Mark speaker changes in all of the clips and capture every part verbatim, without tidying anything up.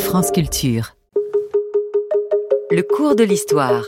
Speaker 1: France Culture. Le cours de l'histoire.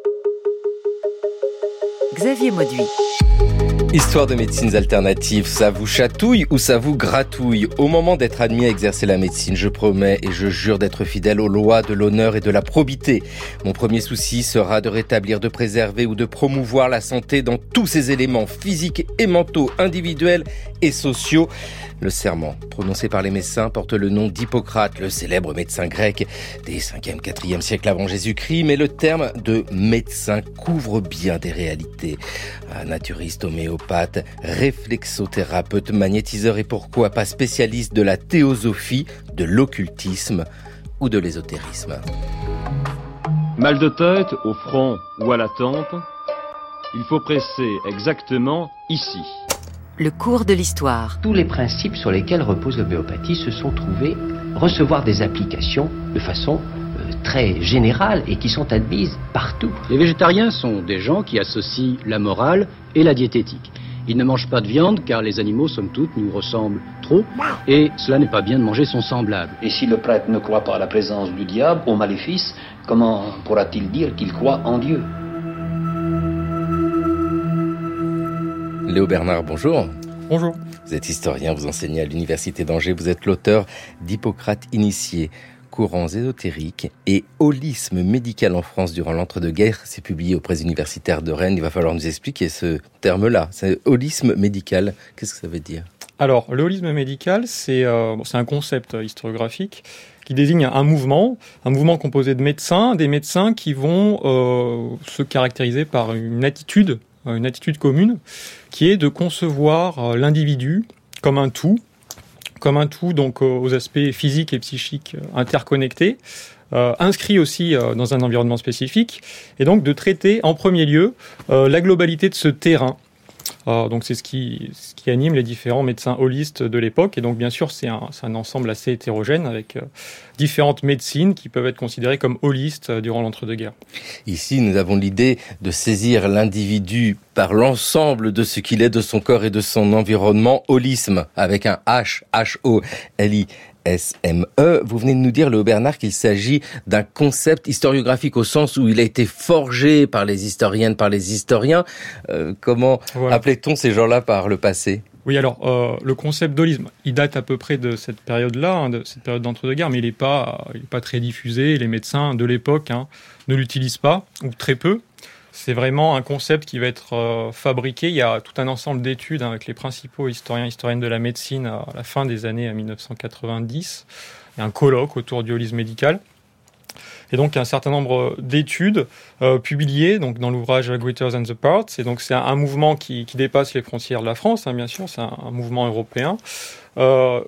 Speaker 1: Xavier Mauduit.
Speaker 2: Histoire de médecines alternatives, ça vous chatouille ou ça vous gratouille? Au moment d'être admis à exercer la médecine, je promets et je jure d'être fidèle aux lois de l'honneur et de la probité. Mon premier souci sera de rétablir, de préserver ou de promouvoir la santé dans tous ses éléments physiques et mentaux, individuels et sociaux. Le serment prononcé par les médecins porte le nom d'Hippocrate, le célèbre médecin grec des cinquième quatrième siècle avant Jésus-Christ, mais le terme de médecin couvre bien des réalités. Un naturiste, homéopathe, réflexothérapeute, magnétiseur et pourquoi pas spécialiste de la théosophie, de l'occultisme ou de l'ésotérisme.
Speaker 3: Mal de tête, au front ou à la tempe, il faut presser exactement ici.
Speaker 1: Le cours de l'histoire.
Speaker 4: Tous les principes sur lesquels repose l'homéopathie se sont trouvés recevoir des applications de façon euh, très générale et qui sont admises partout.
Speaker 5: Les végétariens sont des gens qui associent la morale et la diététique. Ils ne mangent pas de viande car les animaux, somme toute, nous ressemblent trop et cela n'est pas bien de manger son semblable.
Speaker 6: Et si le prêtre ne croit pas à la présence du diable, au maléfice, comment pourra-t-il dire qu'il croit en Dieu ?
Speaker 2: Léo Bernard, bonjour.
Speaker 7: Bonjour.
Speaker 2: Vous êtes historien, vous enseignez à l'Université d'Angers, vous êtes l'auteur d'Hippocrate initié, courants ésotériques et holisme médical en France durant l'entre-deux-guerres. C'est publié aux presses universitaires de Rennes. Il va falloir nous expliquer ce terme-là. C'est holisme médical. Qu'est-ce que ça veut dire ?
Speaker 7: Alors, le holisme médical, c'est, euh, c'est un concept historiographique qui désigne un mouvement, un mouvement composé de médecins, des médecins qui vont euh, se caractériser par une attitude une attitude commune, qui est de concevoir l'individu comme un tout, comme un tout donc aux aspects physiques et psychiques interconnectés, euh, inscrit aussi euh, dans un environnement spécifique, et donc de traiter en premier lieu euh, la globalité de ce terrain. Euh, donc c'est ce qui, ce qui anime les différents médecins holistes de l'époque, et donc bien sûr c'est un, c'est un ensemble assez hétérogène avec euh, différentes médecines qui peuvent être considérées comme holistes euh, durant l'entre-deux-guerres.
Speaker 2: Ici nous avons l'idée de saisir l'individu par l'ensemble de ce qu'il est, de son corps et de son environnement, holisme avec un H, H O L I S M E. Vous venez de nous dire, Léo Bernard, qu'il s'agit d'un concept historiographique au sens où il a été forgé par les historiennes, par les historiens. Euh, comment voilà. Appelait-on ces gens-là par le passé ?
Speaker 7: Oui, alors, euh, le concept d'holisme, il date à peu près de cette période-là, hein, de cette période d'entre-deux-guerres, mais il n'est pas, il est pas très diffusé. Les médecins de l'époque hein, ne l'utilisent pas, ou très peu. C'est vraiment un concept qui va être euh, fabriqué. Il y a tout un ensemble d'études hein, avec les principaux historiens et historiennes de la médecine à la fin des années dix-neuf cent quatre-vingt-dix. Il y a un colloque autour du holisme médical. Et donc, il y a un certain nombre d'études euh, publiées donc, dans l'ouvrage Greater Than the Parts. Et donc, c'est un, un mouvement qui, qui dépasse les frontières de la France, hein, bien sûr. C'est un, un mouvement européen. Euh,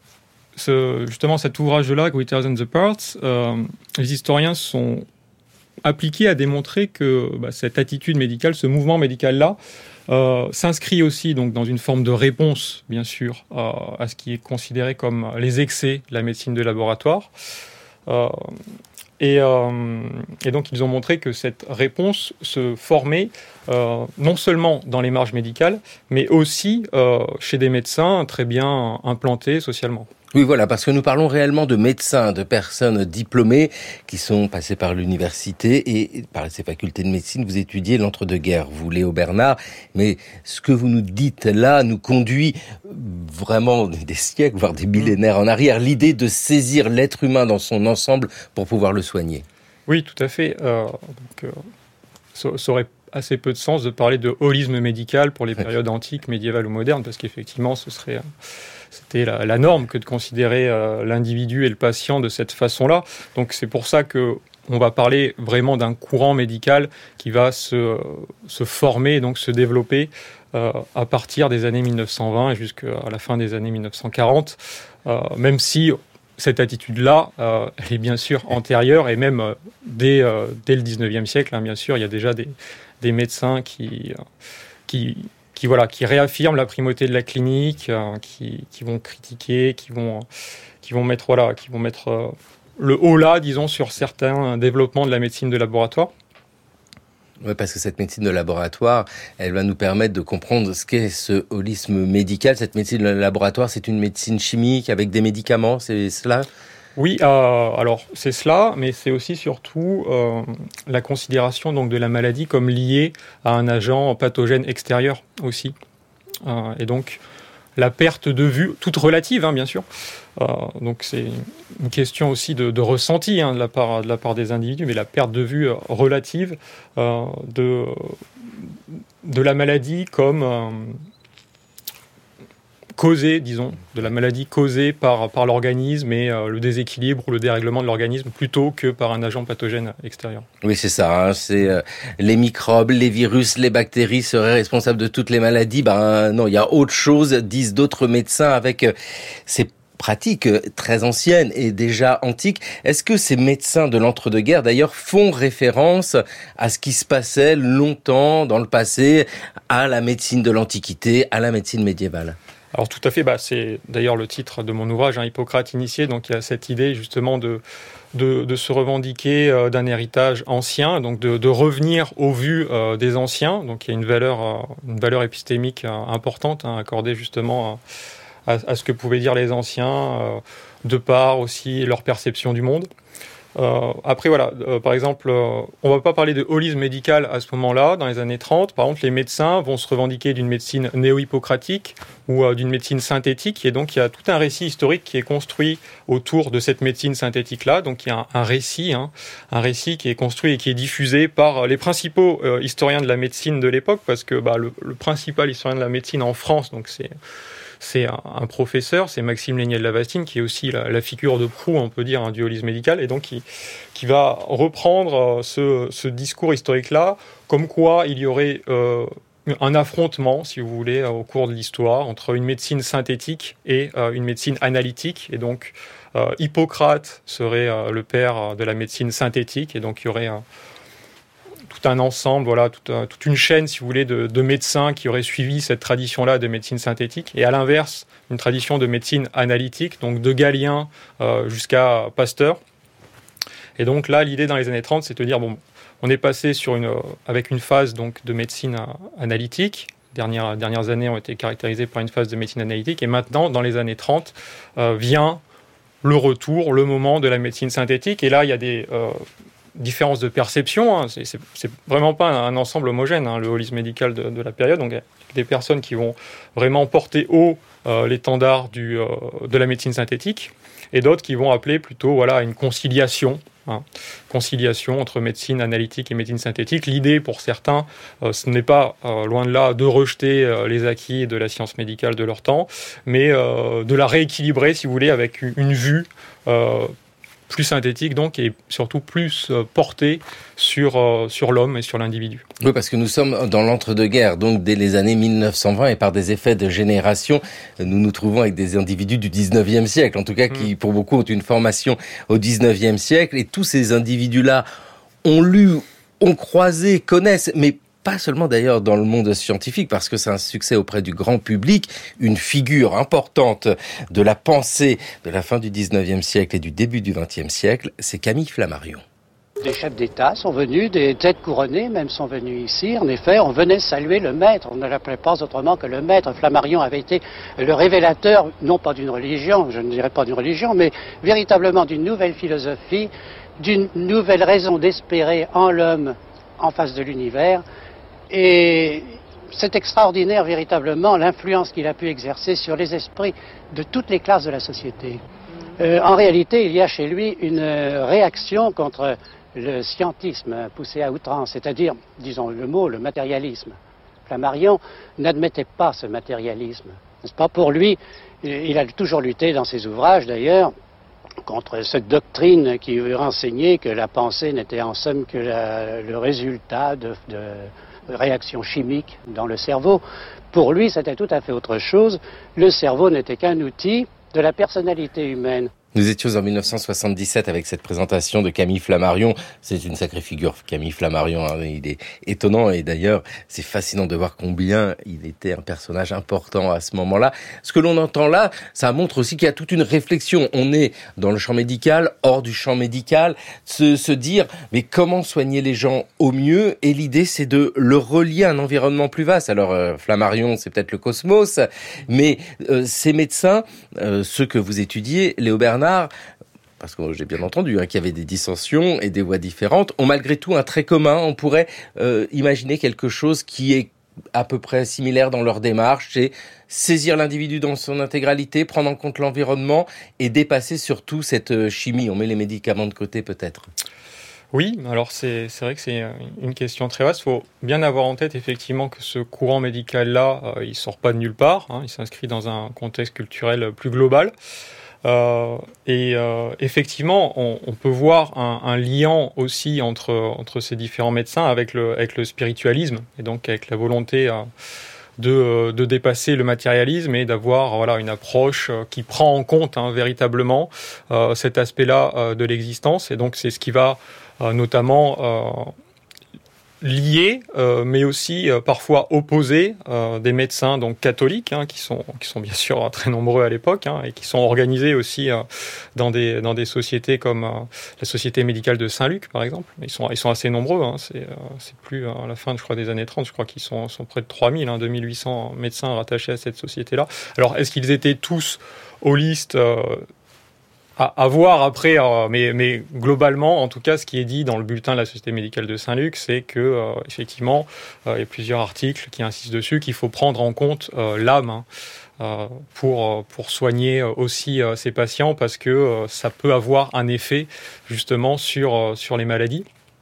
Speaker 7: ce, justement, cet ouvrage-là, Greater Than the Parts, euh, les historiens sont appliqué à démontrer que bah, cette attitude médicale, ce mouvement médical-là, euh, s'inscrit aussi donc dans une forme de réponse, bien sûr, euh, à ce qui est considéré comme les excès de la médecine de laboratoire. Euh, et, euh, et donc, ils ont montré que cette réponse se formait euh, non seulement dans les marges médicales, mais aussi euh, chez des médecins très bien implantés socialement.
Speaker 2: Oui, voilà, parce que nous parlons réellement de médecins, de personnes diplômées qui sont passées par l'université et par ces facultés de médecine. Vous étudiez l'entre-deux-guerres, vous, Léo Bernard, mais ce que vous nous dites là nous conduit vraiment des siècles, voire des millénaires en arrière. L'idée de saisir l'être humain dans son ensemble pour pouvoir le soigner.
Speaker 7: Oui, tout à fait. Euh, donc, euh, ça, ça aurait assez peu de sens de parler de holisme médical pour les périodes antiques, médiévales ou modernes, parce qu'effectivement, ce serait... C'était la, la norme que de considérer euh, l'individu et le patient de cette façon-là. Donc c'est pour ça que on va parler vraiment d'un courant médical qui va se, se former, donc se développer euh, à partir des années dix-neuf cent vingt et jusqu'à la fin des années dix-neuf cent quarante, euh, même si cette attitude-là, euh, elle est bien sûr antérieure et même euh, dès, euh, dès le dix-neuvième siècle, hein, bien sûr, il y a déjà des, des médecins qui... Euh, qui qui voilà, qui réaffirment la primauté de la clinique, euh, qui, qui vont critiquer, qui vont, qui vont mettre voilà, qui vont mettre euh, le haut là, disons, sur certains développements de la médecine de laboratoire.
Speaker 2: Oui, parce que cette médecine de laboratoire, elle va nous permettre de comprendre ce qu'est ce holisme médical. Cette médecine de laboratoire, c'est une médecine chimique avec des médicaments, c'est cela ?
Speaker 7: Oui, euh, alors c'est cela, mais c'est aussi surtout euh, la considération donc de la maladie comme liée à un agent pathogène extérieur aussi. Euh, et donc la perte de vue, toute relative hein, bien sûr. Euh, donc c'est une question aussi de, de ressenti hein, de la part de la part des individus, mais la perte de vue relative euh, de de la maladie comme euh, causée, disons, de la maladie causée par, par l'organisme et euh, le déséquilibre ou le dérèglement de l'organisme plutôt que par un agent pathogène extérieur.
Speaker 2: Oui, c'est ça. Hein, c'est euh, les microbes, les virus, les bactéries seraient responsables de toutes les maladies. Ben non, il y a autre chose, disent d'autres médecins avec euh, ces pratiques très anciennes et déjà antiques. Est-ce que ces médecins de l'entre-deux-guerres, d'ailleurs, font référence à ce qui se passait longtemps dans le passé, à la médecine de l'Antiquité, à la médecine médiévale ?
Speaker 7: Alors tout à fait, bah, c'est d'ailleurs le titre de mon ouvrage, hein, Hippocrate initié, donc il y a cette idée justement de, de, de se revendiquer euh, d'un héritage ancien, donc de, de revenir aux vues euh, des anciens, donc il y a une valeur, euh, une valeur épistémique euh, importante hein, accordée justement à, à, à ce que pouvaient dire les anciens, euh, de par aussi leur perception du monde. Euh, après voilà, euh, par exemple, euh, on va pas parler de holisme médical à ce moment-là, dans les années trente. Par contre, les médecins vont se revendiquer d'une médecine néo-hippocratique ou euh, d'une médecine synthétique. Et donc, il y a tout un récit historique qui est construit autour de cette médecine synthétique-là. Donc, il y a un, un récit, hein, un récit qui est construit et qui est diffusé par les principaux euh, historiens de la médecine de l'époque, parce que bah, le, le principal historien de la médecine en France, donc c'est C'est un, un professeur, c'est Maxime Lénier de Lavastine, qui est aussi la, la figure de proue, on peut dire, hein, du holisme médical, et donc qui, qui va reprendre ce, ce discours historique-là, comme quoi il y aurait euh, un affrontement, si vous voulez, au cours de l'histoire, entre une médecine synthétique et euh, une médecine analytique, et donc euh, Hippocrate serait euh, le père de la médecine synthétique, et donc il y aurait un tout un ensemble, voilà, toute, toute une chaîne, si vous voulez, de, de médecins qui auraient suivi cette tradition-là de médecine synthétique. Et à l'inverse, une tradition de médecine analytique, donc de Galien euh, jusqu'à Pasteur. Et donc là, l'idée dans les années trente, c'est de dire, bon, on est passé sur une, avec une phase donc, de médecine analytique. Les dernières, dernières années ont été caractérisées par une phase de médecine analytique. Et maintenant, dans les années trente, euh, vient le retour, le moment de la médecine synthétique. Et là, il y a des... Euh, différence de perception, hein. c'est, c'est, c'est vraiment pas un, un ensemble homogène, hein, le holisme médical de, de la période. Donc, il y a des personnes qui vont vraiment porter haut euh, l'étendard du, euh, de la médecine synthétique, et d'autres qui vont appeler plutôt voilà, une conciliation, hein, conciliation entre médecine analytique et médecine synthétique. L'idée, pour certains, euh, ce n'est pas, euh, loin de là, de rejeter euh, les acquis de la science médicale de leur temps, mais euh, de la rééquilibrer, si vous voulez, avec une, une vue euh, plus synthétique donc, et surtout plus euh, porté sur, euh, sur l'homme et sur l'individu.
Speaker 2: Oui, parce que nous sommes dans l'entre-deux-guerres, donc dès les années mille neuf cent vingt, et par des effets de génération, nous nous trouvons avec des individus du dix-neuvième siècle, en tout cas qui, pour beaucoup, ont une formation au dix-neuvième siècle, et tous ces individus-là ont lu, ont croisé, connaissent, mais pas seulement d'ailleurs dans le monde scientifique, parce que c'est un succès auprès du grand public, une figure importante de la pensée de la fin du dix-neuvième siècle et du début du vingtième siècle, c'est Camille Flammarion.
Speaker 8: Des chefs d'État sont venus, des têtes couronnées même sont venus ici. En effet, on venait saluer le maître. On ne l'appelait pas autrement que le maître. Flammarion avait été le révélateur, non pas d'une religion, je ne dirais pas d'une religion, mais véritablement d'une nouvelle philosophie, d'une nouvelle raison d'espérer en l'homme en face de l'univers. Et c'est extraordinaire véritablement l'influence qu'il a pu exercer sur les esprits de toutes les classes de la société. Euh, en réalité, il y a chez lui une réaction contre le scientisme poussé à outrance, c'est-à-dire, disons le mot, le matérialisme. Flammarion n'admettait pas ce matérialisme. N'est-ce pas? Pour lui, il a toujours lutté dans ses ouvrages d'ailleurs contre cette doctrine qui renseignait que la pensée n'était en somme que la, le résultat de, de réactions chimiques dans le cerveau. Pour lui, c'était tout à fait autre chose. Le cerveau n'était qu'un outil de la personnalité humaine.
Speaker 2: Nous étions en mille neuf cent soixante-dix-sept avec cette présentation de Camille Flammarion. C'est une sacrée figure, Camille Flammarion. Hein. Il est étonnant et d'ailleurs, c'est fascinant de voir combien il était un personnage important à ce moment-là. Ce que l'on entend là, ça montre aussi qu'il y a toute une réflexion. On est dans le champ médical, hors du champ médical, se, se dire mais comment soigner les gens au mieux? Et l'idée, c'est de le relier à un environnement plus vaste. Alors euh, Flammarion, c'est peut-être le cosmos, mais euh, ces médecins, euh, ceux que vous étudiez, Léo Bernard, parce que j'ai bien entendu hein, qu'il y avait des dissensions et des voix différentes, ont malgré tout un trait commun. On pourrait euh, imaginer quelque chose qui est à peu près similaire dans leur démarche, c'est saisir l'individu dans son intégralité, prendre en compte l'environnement et dépasser surtout cette chimie. On met les médicaments de côté peut-être.
Speaker 7: Oui, alors c'est, c'est vrai que c'est une question très vaste. Il faut bien avoir en tête effectivement que ce courant médical-là, euh, il ne sort pas de nulle part, hein, il s'inscrit dans un contexte culturel plus global. Euh, et euh, effectivement, on, on peut voir un, un lien aussi entre, entre ces différents médecins avec le, avec le spiritualisme et donc avec la volonté euh, de, de dépasser le matérialisme et d'avoir voilà, une approche qui prend en compte hein, véritablement euh, cet aspect-là euh, de l'existence. Et donc c'est ce qui va euh, notamment euh, liés, euh, mais aussi euh, parfois opposés, euh, des médecins donc catholiques, hein, qui sont qui sont bien sûr très nombreux à l'époque, hein, et qui sont organisés aussi euh, dans des dans des sociétés comme euh, la Société médicale de Saint-Luc par exemple. Ils sont ils sont assez nombreux. Hein, c'est euh, c'est plus à la fin, je crois, des années trente. Je crois qu'ils sont sont près de trois mille, hein, deux mille huit cents médecins rattachés à cette société-là. Alors est-ce qu'ils étaient tous holistes? euh, À, à voir après, euh, mais, mais globalement, en tout cas, ce qui est dit dans le bulletin de la Société médicale de Saint-Luc, c'est que euh, effectivement, euh, il y a plusieurs articles qui insistent dessus qu'il faut prendre en compte euh, l'âme hein, euh, pour pour soigner aussi euh, ces patients, parce que euh, ça peut avoir un effet justement sur euh, sur les maladies.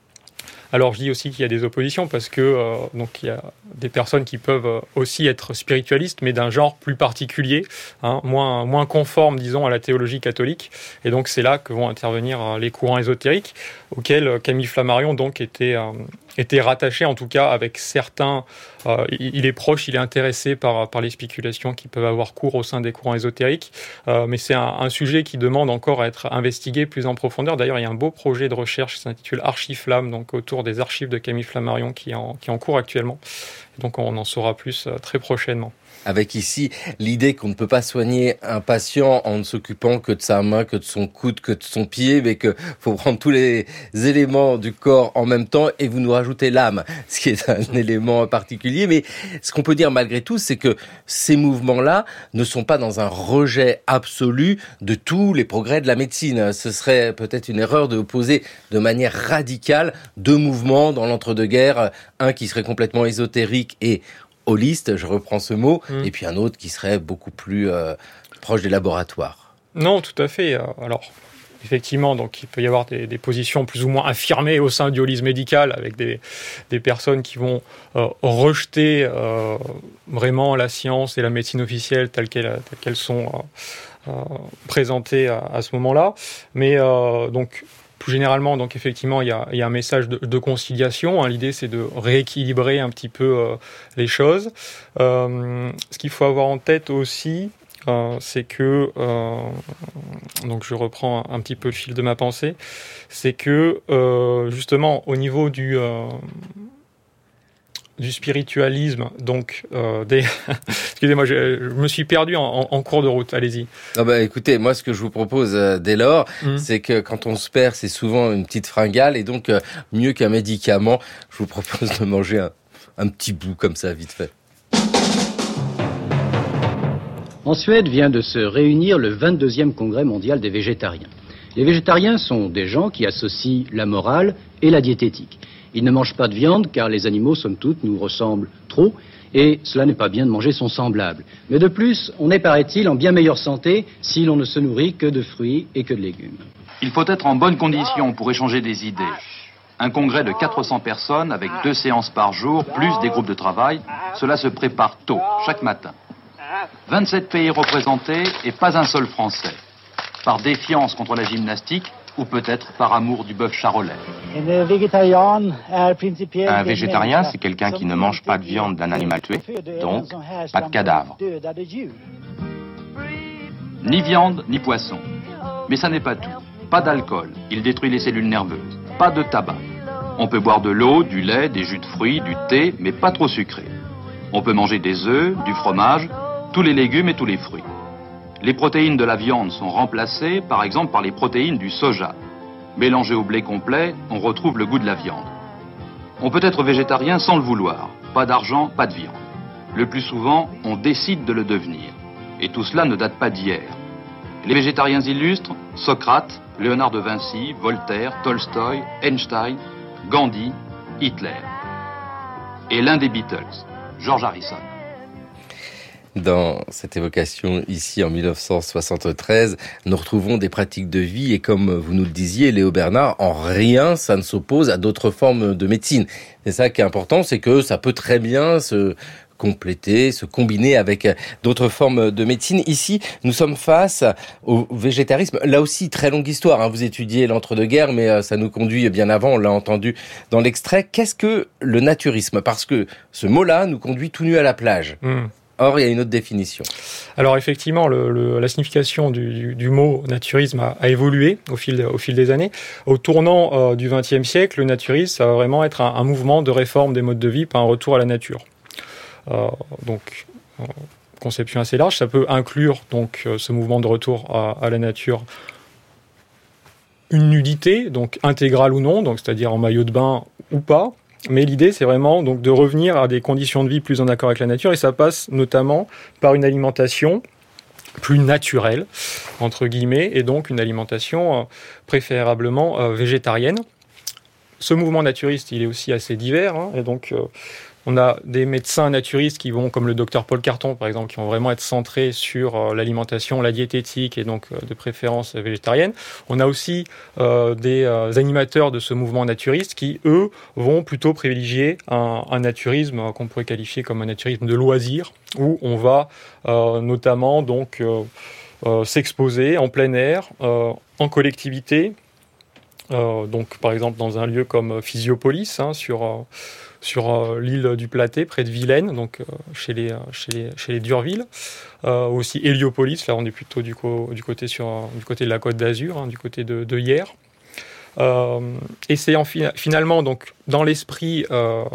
Speaker 7: Alors je dis aussi qu'il y a des oppositions parce que euh, donc il y a des personnes qui peuvent aussi être spiritualistes, mais d'un genre plus particulier, hein, moins moins conforme, disons, à la théologie catholique. Et donc c'est là que vont intervenir les courants ésotériques auxquels Camille Flammarion donc était euh, était rattaché, en tout cas avec certains. Euh, il est proche, il est intéressé par par les spéculations qui peuvent avoir cours au sein des courants ésotériques. Euh, mais c'est un, un sujet qui demande encore à être investigué plus en profondeur. D'ailleurs, il y a un beau projet de recherche qui s'intitule Archiflamme, donc autour des archives de Camille Flammarion qui est en, qui est en cours actuellement. Donc on en saura plus euh, très prochainement.
Speaker 2: Avec ici l'idée qu'on ne peut pas soigner un patient en ne s'occupant que de sa main, que de son coude, que de son pied, mais qu'il faut prendre tous les éléments du corps en même temps, et vous nous rajoutez l'âme, ce qui est un élément particulier. Mais ce qu'on peut dire malgré tout, c'est que ces mouvements-là ne sont pas dans un rejet absolu de tous les progrès de la médecine. Ce serait peut-être une erreur de opposer de manière radicale deux mouvements dans l'entre-deux-guerres, un qui serait complètement ésotérique et holiste, je reprends ce mot, mmh. et puis un autre qui serait beaucoup plus euh, proche des laboratoires.
Speaker 7: Non, tout à fait. Alors, effectivement, donc il peut y avoir des, des positions plus ou moins affirmées au sein du holisme médical, avec des, des personnes qui vont euh, rejeter euh, vraiment la science et la médecine officielle telles qu'elles, telles qu'elles sont euh, euh, présentées à, à ce moment-là. Mais euh, donc plus généralement, donc effectivement, il y a, il y a un message de, de conciliation. Hein. L'idée, c'est de rééquilibrer un petit peu euh, les choses. Euh, ce qu'il faut avoir en tête aussi, euh, c'est que, euh, donc je reprends un, un petit peu le fil de ma pensée, c'est que euh, justement au niveau du euh, du spiritualisme, donc euh, des... excusez-moi, je, je me suis perdu en, en, en cours de route. Allez-y.
Speaker 2: Ah bah écoutez, moi ce que je vous propose euh, dès lors, mmh. c'est que quand on se perd, c'est souvent une petite fringale, et donc euh, mieux qu'un médicament, je vous propose de manger un, un petit bout comme ça, vite fait.
Speaker 5: En Suède vient de se réunir le vingt-deuxième congrès mondial des végétariens. Les végétariens sont des gens qui associent la morale et la diététique. Ils ne mangent pas de viande car les animaux, somme toute, nous ressemblent trop et cela n'est pas bien de manger son semblable. Mais de plus, on est, paraît-il, en bien meilleure santé si l'on ne se nourrit que de fruits et que de légumes.
Speaker 9: Il faut être en bonne condition pour échanger des idées. Un congrès de quatre cents personnes avec deux séances par jour, plus des groupes de travail, cela se prépare tôt, chaque matin. vingt-sept pays représentés et pas un seul Français. Par défiance contre la gymnastique, ou peut-être par amour du bœuf charolais.
Speaker 10: Un végétarien, c'est quelqu'un qui ne mange pas de viande d'un animal tué, donc pas de cadavre.
Speaker 9: Ni viande, ni poisson. Mais ça n'est pas tout. Pas d'alcool, il détruit les cellules nerveuses. Pas de tabac. On peut boire de l'eau, du lait, des jus de fruits, du thé, mais pas trop sucré. On peut manger des œufs, du fromage, tous les légumes et tous les fruits. Les protéines de la viande sont remplacées, par exemple, par les protéines du soja. Mélangées au blé complet, on retrouve le goût de la viande. On peut être végétarien sans le vouloir. Pas d'argent, pas de viande. Le plus souvent, on décide de le devenir. Et tout cela ne date pas d'hier. Les végétariens illustres, Socrate, Léonard de Vinci, Voltaire, Tolstoï, Einstein, Gandhi, Hitler. Et l'un des Beatles, George Harrison.
Speaker 2: Dans cette évocation ici en dix-neuf cent soixante-treize, nous retrouvons des pratiques de vie et comme vous nous le disiez, Léo Bernard, en rien ça ne s'oppose à d'autres formes de médecine. C'est ça qui est important, c'est que ça peut très bien se compléter, se combiner avec d'autres formes de médecine. Ici, nous sommes face au végétarisme. Là aussi, très longue histoire. Hein. Vous étudiez l'entre-deux-guerres, mais ça nous conduit bien avant, on l'a entendu dans l'extrait. Qu'est-ce que le naturisme ? Parce que ce mot-là nous conduit tout nu à la plage. Mmh. Or, il y a une autre définition.
Speaker 7: Alors effectivement, le, le, la signification du, du, du mot naturisme a, a évolué au fil, au fil des années. Au tournant euh, du vingtième siècle, le naturisme, ça va vraiment être un, un mouvement de réforme des modes de vie par un retour à la nature. Euh, donc, euh, conception assez large. Ça peut inclure donc euh, ce mouvement de retour à, à la nature, une nudité, donc intégrale ou non, donc c'est-à-dire en maillot de bain ou pas. Mais l'idée, c'est vraiment donc de revenir à des conditions de vie plus en accord avec la nature, et ça passe notamment par une alimentation plus naturelle, entre guillemets, et donc une alimentation euh, préférablement euh, végétarienne. Ce mouvement naturiste, il est aussi assez divers, hein, et donc euh, on a des médecins naturistes qui vont, comme le docteur Paul Carton, par exemple, qui vont vraiment être centrés sur euh, l'alimentation, la diététique et donc euh, de préférence végétarienne. On a aussi euh, des euh, animateurs de ce mouvement naturiste qui, eux, vont plutôt privilégier un, un naturisme euh, qu'on pourrait qualifier comme un naturisme de loisir, où on va euh, notamment donc euh, euh, s'exposer en plein air, euh, en collectivité, euh, donc par exemple dans un lieu comme Physiopolis, hein, sur euh, sur euh, l'île du Platé, près de Vilaine, donc euh, chez les chez les chez les Durville, euh, aussi Héliopolis, là on est plutôt du, co- du côté sur euh, du côté de la Côte d'Azur, hein, du côté de, de Hyères. Euh, et c'est en fi- finalement donc dans l'esprit euh,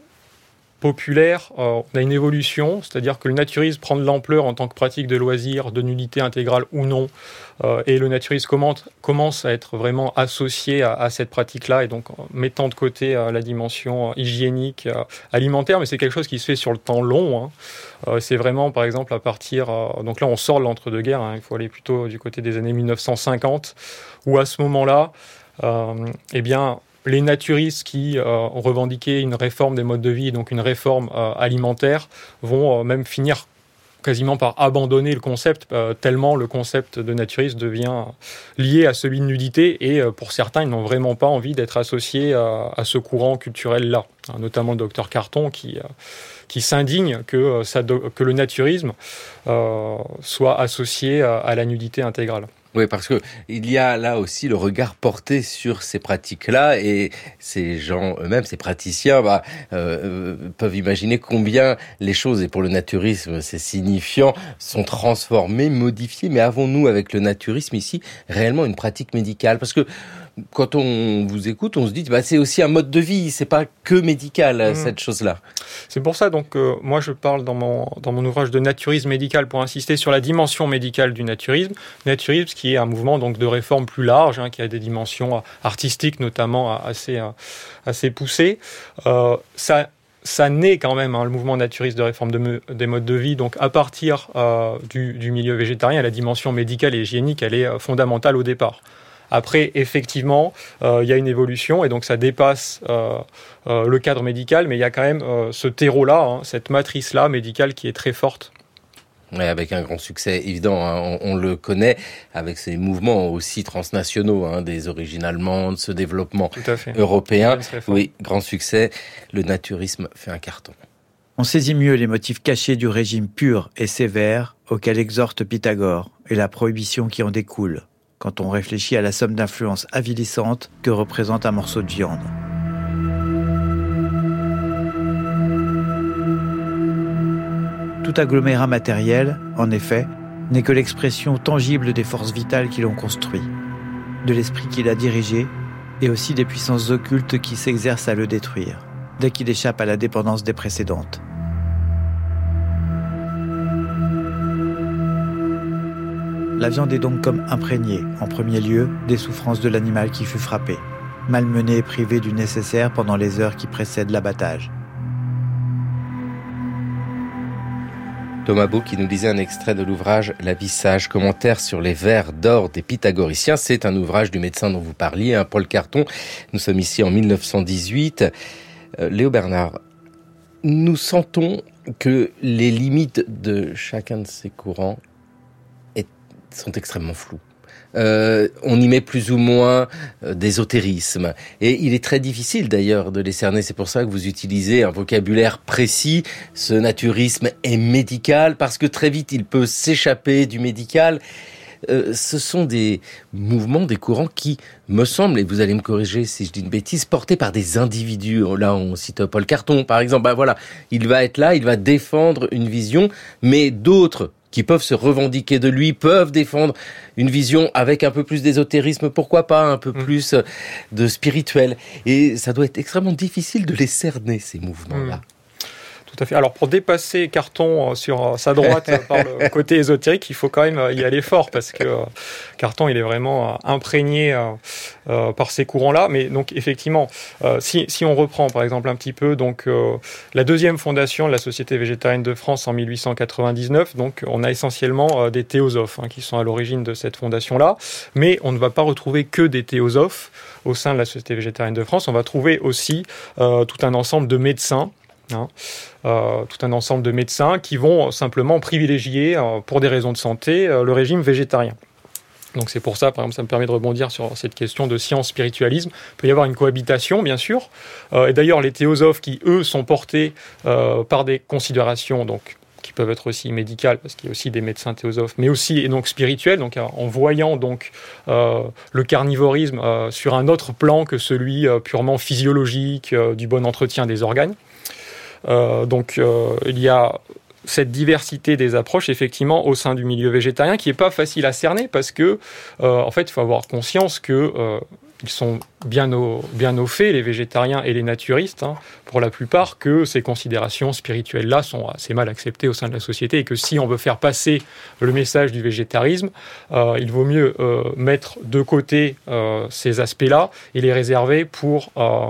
Speaker 7: populaire, euh, on a une évolution, c'est-à-dire que le naturisme prend de l'ampleur en tant que pratique de loisirs, de nudité intégrale ou non, euh, et le naturisme commence, commence à être vraiment associé à, à cette pratique-là, et donc en mettant de côté euh, la dimension hygiénique, euh, alimentaire, mais c'est quelque chose qui se fait sur le temps long. Hein. Euh, c'est vraiment, par exemple, à partir... Euh, donc là, on sort de l'entre-deux-guerres, hein, il faut aller plutôt du côté des années dix-neuf cent cinquante, où à ce moment-là, euh, eh bien... les naturistes qui euh, ont revendiqué une réforme des modes de vie, donc une réforme euh, alimentaire, vont euh, même finir quasiment par abandonner le concept, euh, tellement le concept de naturisme devient lié à celui de nudité, et euh, pour certains, ils n'ont vraiment pas envie d'être associés à, à ce courant culturel-là, hein, notamment le docteur Carton qui, euh, qui s'indigne que, euh, ça do- que le naturisme euh, soit associé à, à la nudité intégrale.
Speaker 2: Oui, parce que il y a là aussi le regard porté sur ces pratiques-là, et ces gens eux-mêmes, ces praticiens, bah, euh, peuvent imaginer combien les choses, et pour le naturisme c'est signifiant, sont transformées, modifiées. Mais avons-nous avec le naturisme ici réellement une pratique médicale ? Parce que quand on vous écoute, on se dit bah c'est aussi un mode de vie, c'est pas que médical, mmh. cette chose-là.
Speaker 7: C'est pour ça donc euh, moi je parle dans mon dans mon ouvrage de naturisme médical pour insister sur la dimension médicale du naturisme. Naturisme qui est un mouvement donc de réforme plus large, hein, qui a des dimensions artistiques notamment assez assez poussées. Euh, ça Ça naît quand même, hein, le mouvement naturiste de réforme de me, des modes de vie, donc à partir euh, du, du milieu végétarien. La dimension médicale et hygiénique, elle est fondamentale au départ. Après, effectivement, euh, il y a une évolution, et donc ça dépasse euh, euh, le cadre médical, mais il y a quand même euh, ce terreau-là, hein, cette matrice-là médicale qui est très forte.
Speaker 2: Ouais, avec un grand succès évident, hein, on, on le connaît, avec ces mouvements aussi transnationaux, hein, des origines allemandes, ce développement européen. Oui, grand succès, le naturisme fait un carton.
Speaker 11: On saisit mieux les motifs cachés du régime pur et sévère auquel exhorte Pythagore, et la prohibition qui en découle, quand on réfléchit à la somme d'influences avilissantes que représente un morceau de viande. Tout agglomérat matériel, en effet, n'est que l'expression tangible des forces vitales qui l'ont construit, de l'esprit qui l'a dirigé, et aussi des puissances occultes qui s'exercent à le détruire, dès qu'il échappe à la dépendance des précédentes. La viande est donc comme imprégnée, en premier lieu, des souffrances de l'animal qui fut frappé, malmené et privé du nécessaire pendant les heures qui précèdent l'abattage.
Speaker 2: Thomas Beau qui nous lisait un extrait de l'ouvrage La vie sage, commentaire sur les vers d'or des pythagoriciens. C'est un ouvrage du médecin dont vous parliez, hein, Paul Carton. Nous sommes ici en mille neuf cent dix-huit. Euh, Léo Bernard, nous sentons que les limites de chacun de ces courants est, sont extrêmement floues. Euh, on y met plus ou moins euh, d'ésotérisme. Et il est très difficile d'ailleurs de les cerner. C'est pour ça que vous utilisez un vocabulaire précis. Ce naturisme est médical parce que très vite il peut s'échapper du médical. Euh, ce sont des mouvements, des courants qui, me semblent, et vous allez me corriger si je dis une bêtise, portés par des individus. Là, on cite Paul Carton, par exemple. Ben voilà, il va être là, il va défendre une vision, mais d'autres qui peuvent se revendiquer de lui, peuvent défendre une vision avec un peu plus d'ésotérisme, pourquoi pas un peu mmh. plus de spirituel. Et ça doit être extrêmement difficile de les cerner, ces mouvements-là.
Speaker 7: Mmh. Tout à fait. Alors, pour dépasser Carton sur sa droite par le côté ésotérique, il faut quand même y aller fort parce que Carton, il est vraiment imprégné euh, par ces courants-là. Mais donc, effectivement, euh, si, si on reprend, par exemple, un petit peu, donc, euh, la deuxième fondation de la Société végétarienne de France en mille huit cent quatre-vingt-dix-neuf, donc, on a essentiellement euh, des théosophes hein, qui sont à l'origine de cette fondation-là. Mais on ne va pas retrouver que des théosophes au sein de la Société végétarienne de France. On va trouver aussi euh, tout un ensemble de médecins. Hein, euh, tout un ensemble de médecins qui vont simplement privilégier, euh, pour des raisons de santé, euh, le régime végétarien. Donc c'est pour ça, par exemple, ça me permet de rebondir sur cette question de science-spiritualisme. Il peut y avoir une cohabitation, bien sûr. Euh, et d'ailleurs, les théosophes qui, eux, sont portés euh, par des considérations donc, qui peuvent être aussi médicales, parce qu'il y a aussi des médecins théosophes, mais aussi et donc spirituels, donc en voyant donc euh, le carnivorisme euh, sur un autre plan que celui euh, purement physiologique, euh, du bon entretien des organes. Euh, donc euh, il y a cette diversité des approches effectivement au sein du milieu végétarien qui est pas facile à cerner parce que euh, en fait il faut avoir conscience que euh, ils sont bien au, bien au fait, les végétariens et les naturistes, hein, pour la plupart, que ces considérations spirituelles-là sont assez mal acceptées au sein de la société et que si on veut faire passer le message du végétarisme, euh, il vaut mieux euh, mettre de côté euh, ces aspects-là et les réserver pour euh,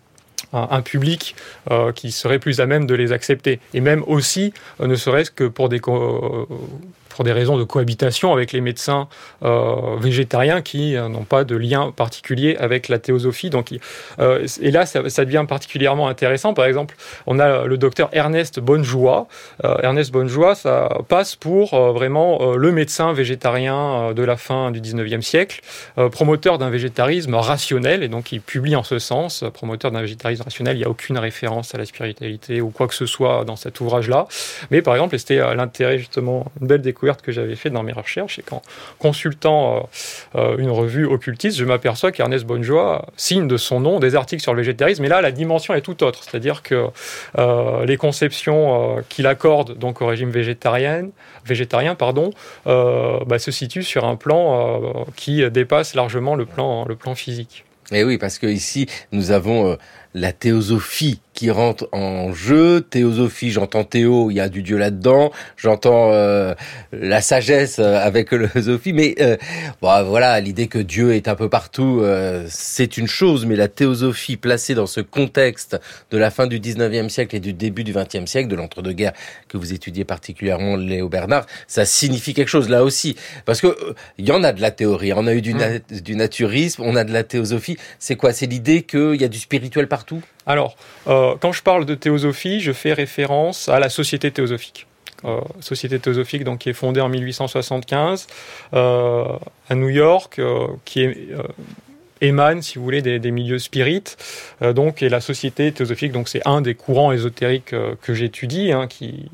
Speaker 7: un, un public euh, qui serait plus à même de les accepter. Et même aussi, euh, ne serait-ce que pour des... Co- pour des raisons de cohabitation avec les médecins euh, végétariens qui euh, n'ont pas de lien particulier avec la théosophie. Donc, euh, et là, ça, ça devient particulièrement intéressant. Par exemple, on a le docteur Ernest Bonjoie. Euh, Ernest Bonjoie, ça passe pour euh, vraiment euh, le médecin végétarien euh, de la fin du dix-neuvième siècle, euh, promoteur d'un végétarisme rationnel, et donc il publie en ce sens, promoteur d'un végétarisme rationnel. Il n'y a aucune référence à la spiritualité ou quoi que ce soit dans cet ouvrage-là. Mais par exemple, et c'était euh, l'intérêt justement, une belle découverte que j'avais fait dans mes recherches, et qu'en consultant euh, une revue occultiste, je m'aperçois qu'Ernest Bonjoie signe de son nom des articles sur le végétarisme, mais là la dimension est tout autre, c'est-à-dire que euh, les conceptions euh, qu'il accorde donc au régime végétarien, végétarien pardon, euh, bah, se situent sur un plan euh, qui dépasse largement le plan, le plan physique.
Speaker 2: Et oui, parce que ici nous avons euh, la théosophie qui rentre en jeu. Théosophie, j'entends théo, il y a du Dieu là-dedans. J'entends euh, la sagesse avec le Sophie, mais euh, bon, voilà, l'idée que Dieu est un peu partout, euh, c'est une chose, mais la théosophie placée dans ce contexte de la fin du dix-neuvième siècle et du début du vingtième siècle, de l'entre-deux-guerres que vous étudiez particulièrement, Léo Bernard, ça signifie quelque chose là aussi, parce que euh, il y en a de la théorie, on a eu du, na- du naturisme, on a de la théosophie. C'est quoi? C'est l'idée qu'il y a du spirituel partout?
Speaker 7: Alors, euh, quand je parle de théosophie, je fais référence à la Société théosophique. Euh, Société théosophique donc, qui est fondée en mille huit cent soixante-quinze euh, à New York, euh, qui est, euh, émane, si vous voulez, des, des milieux spirites. Euh, donc, et la Société théosophique, donc, c'est un des courants ésotériques euh, que j'étudie, hein, qui...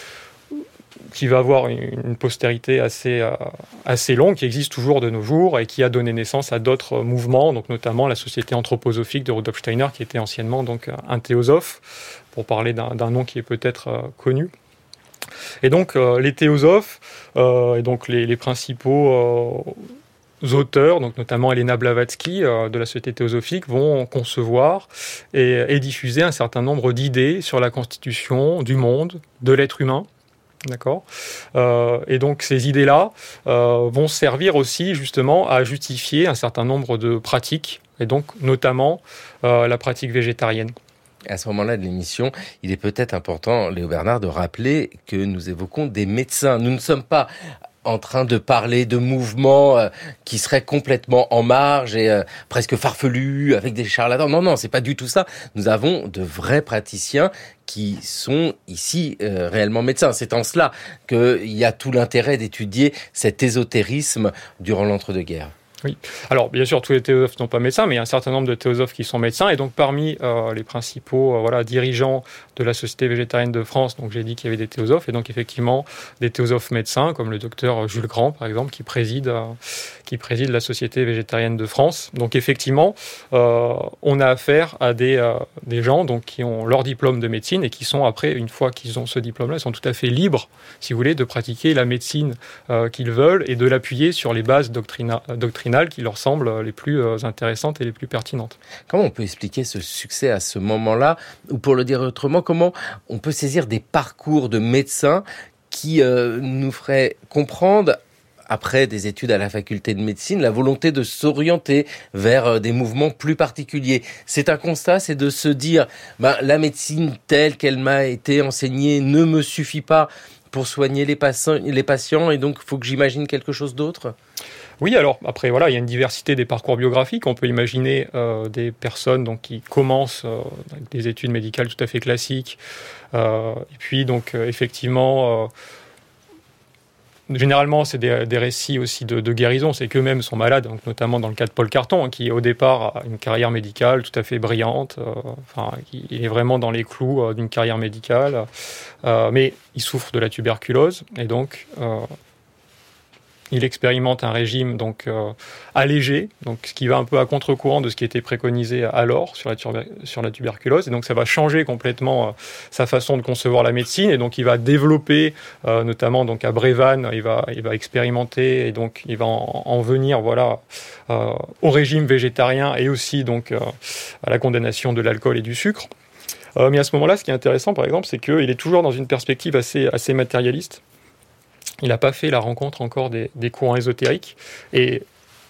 Speaker 7: qui va avoir une postérité assez, euh, assez longue, qui existe toujours de nos jours et qui a donné naissance à d'autres mouvements, donc notamment la Société anthroposophique de Rudolf Steiner, qui était anciennement donc un théosophe, pour parler d'un, d'un nom qui est peut-être euh, connu. Et donc euh, les théosophes, euh, et donc les, les principaux euh, auteurs, donc notamment Elena Blavatsky euh, de la Société théosophique, vont concevoir et, et diffuser un certain nombre d'idées sur la constitution du monde, de l'être humain. D'accord. Euh, et donc ces idées-là euh, vont servir aussi justement à justifier un certain nombre de pratiques, et donc notamment euh, la pratique végétarienne.
Speaker 2: À ce moment-là de l'émission, il est peut-être important, Léo Bernard, de rappeler que nous évoquons des médecins. Nous ne sommes pas en train de parler de mouvements euh, qui seraient complètement en marge et euh, presque farfelus avec des charlatans. Non, non, c'est pas du tout ça. Nous avons de vrais praticiens qui sont ici euh, réellement médecins. C'est en cela qu'il y a tout l'intérêt d'étudier cet ésotérisme durant l'entre-deux-guerres.
Speaker 7: Oui. Alors, bien sûr, tous les théosophes ne sont pas médecins, mais il y a un certain nombre de théosophes qui sont médecins. Et donc, parmi euh, les principaux euh, voilà, dirigeants de la Société végétarienne de France, donc j'ai dit qu'il y avait des théosophes, et donc effectivement des théosophes médecins, comme le docteur Jules Grand, par exemple, qui préside, euh, qui préside la Société végétarienne de France. Donc, effectivement, euh, on a affaire à des, euh, des gens donc, qui ont leur diplôme de médecine et qui sont, après, une fois qu'ils ont ce diplôme-là, ils sont tout à fait libres, si vous voulez, de pratiquer la médecine euh, qu'ils veulent et de l'appuyer sur les bases doctrina- doctrinales qui leur semblent les plus intéressantes et les plus pertinentes.
Speaker 2: Comment on peut expliquer ce succès à ce moment-là? Ou pour le dire autrement, comment on peut saisir des parcours de médecins qui euh, nous feraient comprendre, après des études à la faculté de médecine, la volonté de s'orienter vers des mouvements plus particuliers? C'est un constat, c'est de se dire ben, la médecine telle qu'elle m'a été enseignée ne me suffit pas pour soigner les patients, les patients et donc il faut que j'imagine quelque chose d'autre?
Speaker 7: Oui, alors après voilà, il y a une diversité des parcours biographiques. On peut imaginer euh, des personnes donc qui commencent euh, avec des études médicales tout à fait classiques, euh, et puis donc euh, effectivement, euh, généralement c'est des, des récits aussi de, de guérison. C'est qu'eux-mêmes sont malades, donc notamment dans le cas de Paul Carton, hein, qui au départ a une carrière médicale tout à fait brillante, euh, enfin qui est vraiment dans les clous euh, d'une carrière médicale, euh, mais il souffre de la tuberculose et donc euh, il expérimente un régime donc euh, allégé, donc ce qui va un peu à contre-courant de ce qui était préconisé alors sur la, tuber- sur la tuberculose, et donc ça va changer complètement euh, sa façon de concevoir la médecine, et donc il va développer, euh, notamment donc à Brévannes, il va, il va expérimenter, et donc il va en, en venir voilà euh, au régime végétarien et aussi donc euh, à la condamnation de l'alcool et du sucre. Euh, mais à ce moment-là, ce qui est intéressant, par exemple, c'est qu'il est toujours dans une perspective assez, assez matérialiste. Il n'a pas fait la rencontre encore des, des courants ésotériques. Et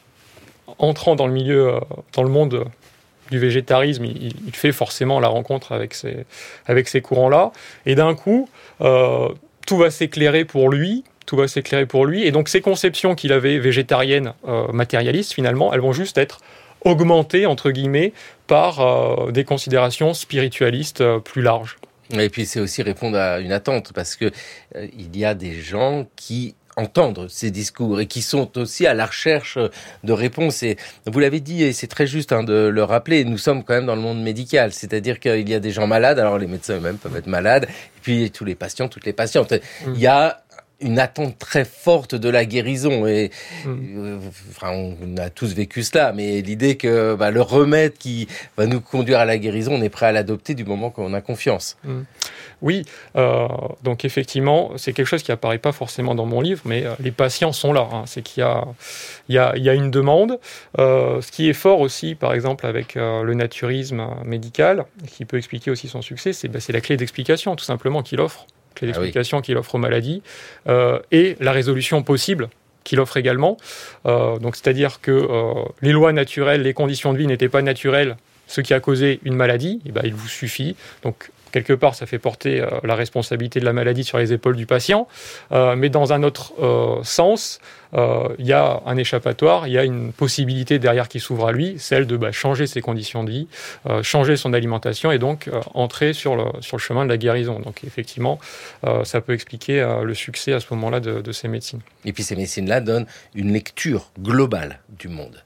Speaker 7: entrant dans le milieu, dans le monde du végétarisme, il, il fait forcément la rencontre avec ces, avec ces courants-là. Et d'un coup, euh, tout va s'éclairer pour lui. Tout va s'éclairer pour lui. Et donc, ces conceptions qu'il avait végétariennes, euh, matérialistes, finalement, elles vont juste être augmentées, entre guillemets, par euh, des considérations spiritualistes euh, plus larges.
Speaker 2: Et puis c'est aussi répondre à une attente, parce que euh, il y a des gens qui entendent ces discours et qui sont aussi à la recherche de réponses. Et vous l'avez dit, et c'est très juste hein, de le rappeler, nous sommes quand même dans le monde médical, c'est-à-dire qu'il y a des gens malades, alors les médecins eux-mêmes peuvent être malades, et puis tous les patients, toutes les patientes. Mmh. Il y a une attente très forte de la guérison et mmh. euh, enfin, on a tous vécu cela, mais l'idée que bah, le remède qui va nous conduire à la guérison, on est prêt à l'adopter du moment qu'on a confiance.
Speaker 7: Mmh. Oui, euh, donc effectivement, c'est quelque chose qui apparaît pas forcément dans mon livre, mais euh, les patients sont là. Hein, c'est qu'il y a, il y a, il y a une demande. Euh, ce qui est fort aussi, par exemple, avec euh, le naturisme médical, qui peut expliquer aussi son succès, c'est, bah, c'est la clé d'explication, tout simplement, qu'il offre. Clé d'explication ah oui. qu'il offre aux maladies, euh, et la résolution possible qu'il offre également. Euh, donc, c'est-à-dire que euh, les lois naturelles, les conditions de vie n'étaient pas naturelles, ce qui a causé une maladie, et ben, il vous suffit. Donc, quelque part, ça fait porter euh, la responsabilité de la maladie sur les épaules du patient, euh, mais dans un autre euh, sens, il euh, y a un échappatoire, il y a une possibilité derrière qui s'ouvre à lui, celle de bah, changer ses conditions de vie, euh, changer son alimentation et donc euh, entrer sur le, sur le chemin de la guérison. Donc effectivement, euh, ça peut expliquer euh, le succès à ce moment-là de, de ces médecines.
Speaker 2: Et puis ces médecines-là donnent une lecture globale du monde.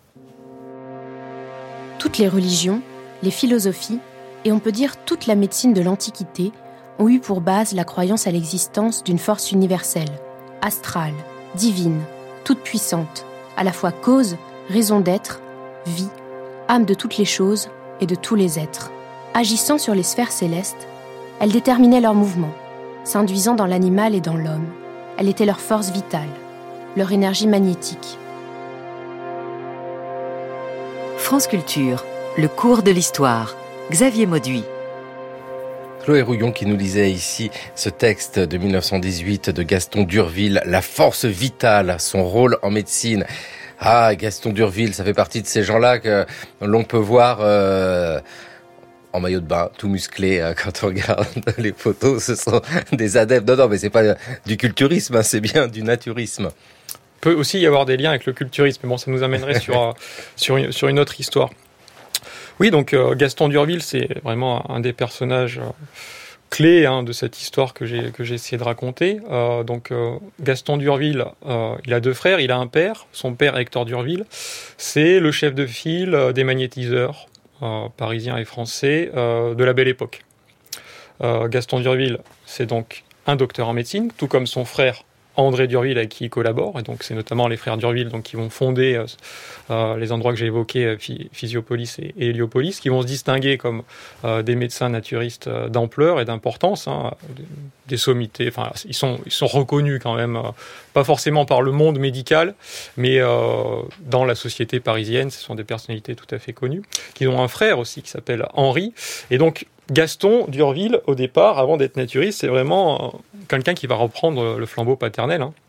Speaker 12: Toutes les religions, les philosophies, et on peut dire toute la médecine de l'Antiquité ont eu pour base la croyance à l'existence d'une force universelle, astrale, divine, toute puissante, à la fois cause, raison d'être, vie, âme de toutes les choses et de tous les êtres. Agissant sur les sphères célestes, elle déterminait leurs mouvements, s'induisant dans l'animal et dans l'homme. Elle était leur force vitale, leur énergie magnétique.
Speaker 1: France Culture, le cours de l'histoire. Xavier Mauduit.
Speaker 2: Chloé Rouillon qui nous lisait ici ce texte de dix-neuf cent dix-huit de Gaston d'Urville, La force vitale, son rôle en médecine. Ah, Gaston d'Urville, ça fait partie de ces gens-là que l'on peut voir euh, en maillot de bain, tout musclé. Euh, quand on regarde les photos, ce sont des adeptes. Non, non, mais c'est pas du culturisme, hein, c'est bien du naturisme.
Speaker 7: Peut aussi y avoir des liens avec le culturisme, mais bon, ça nous amènerait sur, euh, sur, une, sur une autre histoire. Oui, donc euh, Gaston d'Urville, c'est vraiment un des personnages euh, clés hein, de cette histoire que j'ai, que j'ai essayé de raconter. Euh, donc euh, Gaston d'Urville, euh, il a deux frères, il a un père, son père Hector d'Urville, c'est le chef de file euh, des magnétiseurs euh, parisiens et français euh, de la Belle Époque. Euh, Gaston d'Urville, c'est donc un docteur en médecine, tout comme son frère André d'Urville avec qui il collabore, et donc c'est notamment les frères d'Urville donc, qui vont fonder euh, euh, les endroits que j'ai évoqués, euh, Physiopolis et, et Héliopolis, qui vont se distinguer comme euh, des médecins naturistes euh, d'ampleur et d'importance, hein, des sommités, enfin ils sont, ils sont reconnus quand même, euh, pas forcément par le monde médical, mais euh, dans la société parisienne, ce sont des personnalités tout à fait connues, qui ont un frère aussi qui s'appelle Henri, et donc Gaston d'Urville, au départ, avant d'être naturiste, c'est vraiment quelqu'un qui va reprendre le flambeau paternel hein,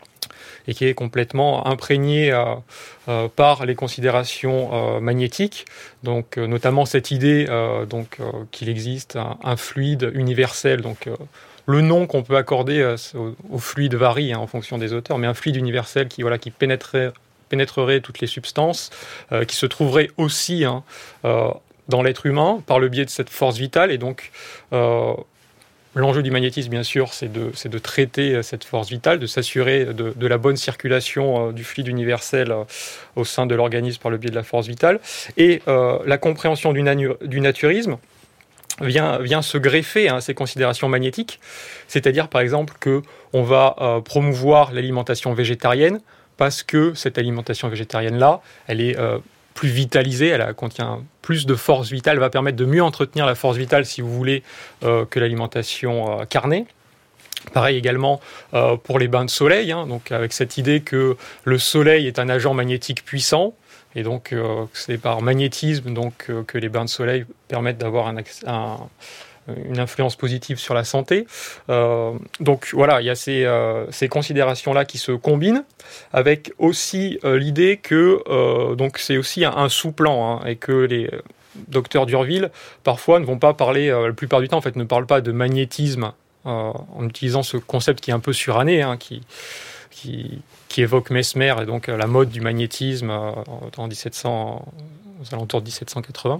Speaker 7: et qui est complètement imprégné euh, euh, par les considérations euh, magnétiques, donc euh, notamment cette idée euh, donc, euh, qu'il existe un, un fluide universel, donc euh, le nom qu'on peut accorder euh, au, au fluide varie hein, en fonction des auteurs, mais un fluide universel qui, voilà, qui pénétrerait, pénétrerait toutes les substances, euh, qui se trouverait aussi hein, euh, dans l'être humain, par le biais de cette force vitale. Et donc, euh, l'enjeu du magnétisme, bien sûr, c'est de, c'est de traiter cette force vitale, de s'assurer de, de la bonne circulation euh, du fluide universel euh, au sein de l'organisme par le biais de la force vitale. Et euh, la compréhension du, nanu- du naturisme vient, vient se greffer à hein, ces considérations magnétiques. C'est-à-dire, par exemple, qu'on va euh, promouvoir l'alimentation végétarienne parce que cette alimentation végétarienne-là, elle est... Euh, plus vitalisée, elle contient plus de force vitale, va permettre de mieux entretenir la force vitale, si vous voulez, euh, que l'alimentation euh, carnée. Pareil également euh, pour les bains de soleil, hein, donc avec cette idée que le soleil est un agent magnétique puissant, et donc euh, c'est par magnétisme donc, euh, que les bains de soleil permettent d'avoir un, un, une influence positive sur la santé. Euh, donc voilà, il y a ces, euh, ces considérations-là qui se combinent, avec aussi euh, l'idée que euh, donc c'est aussi un, un sous-plan, hein, et que les docteurs d'Urville, parfois, ne vont pas parler, euh, la plupart du temps, en fait, ne parlent pas de magnétisme euh, en utilisant ce concept qui est un peu suranné, hein, qui, qui, qui évoque Mesmer, et donc euh, la mode du magnétisme euh, en dix-sept cents, aux alentours de dix-sept cent quatre-vingts.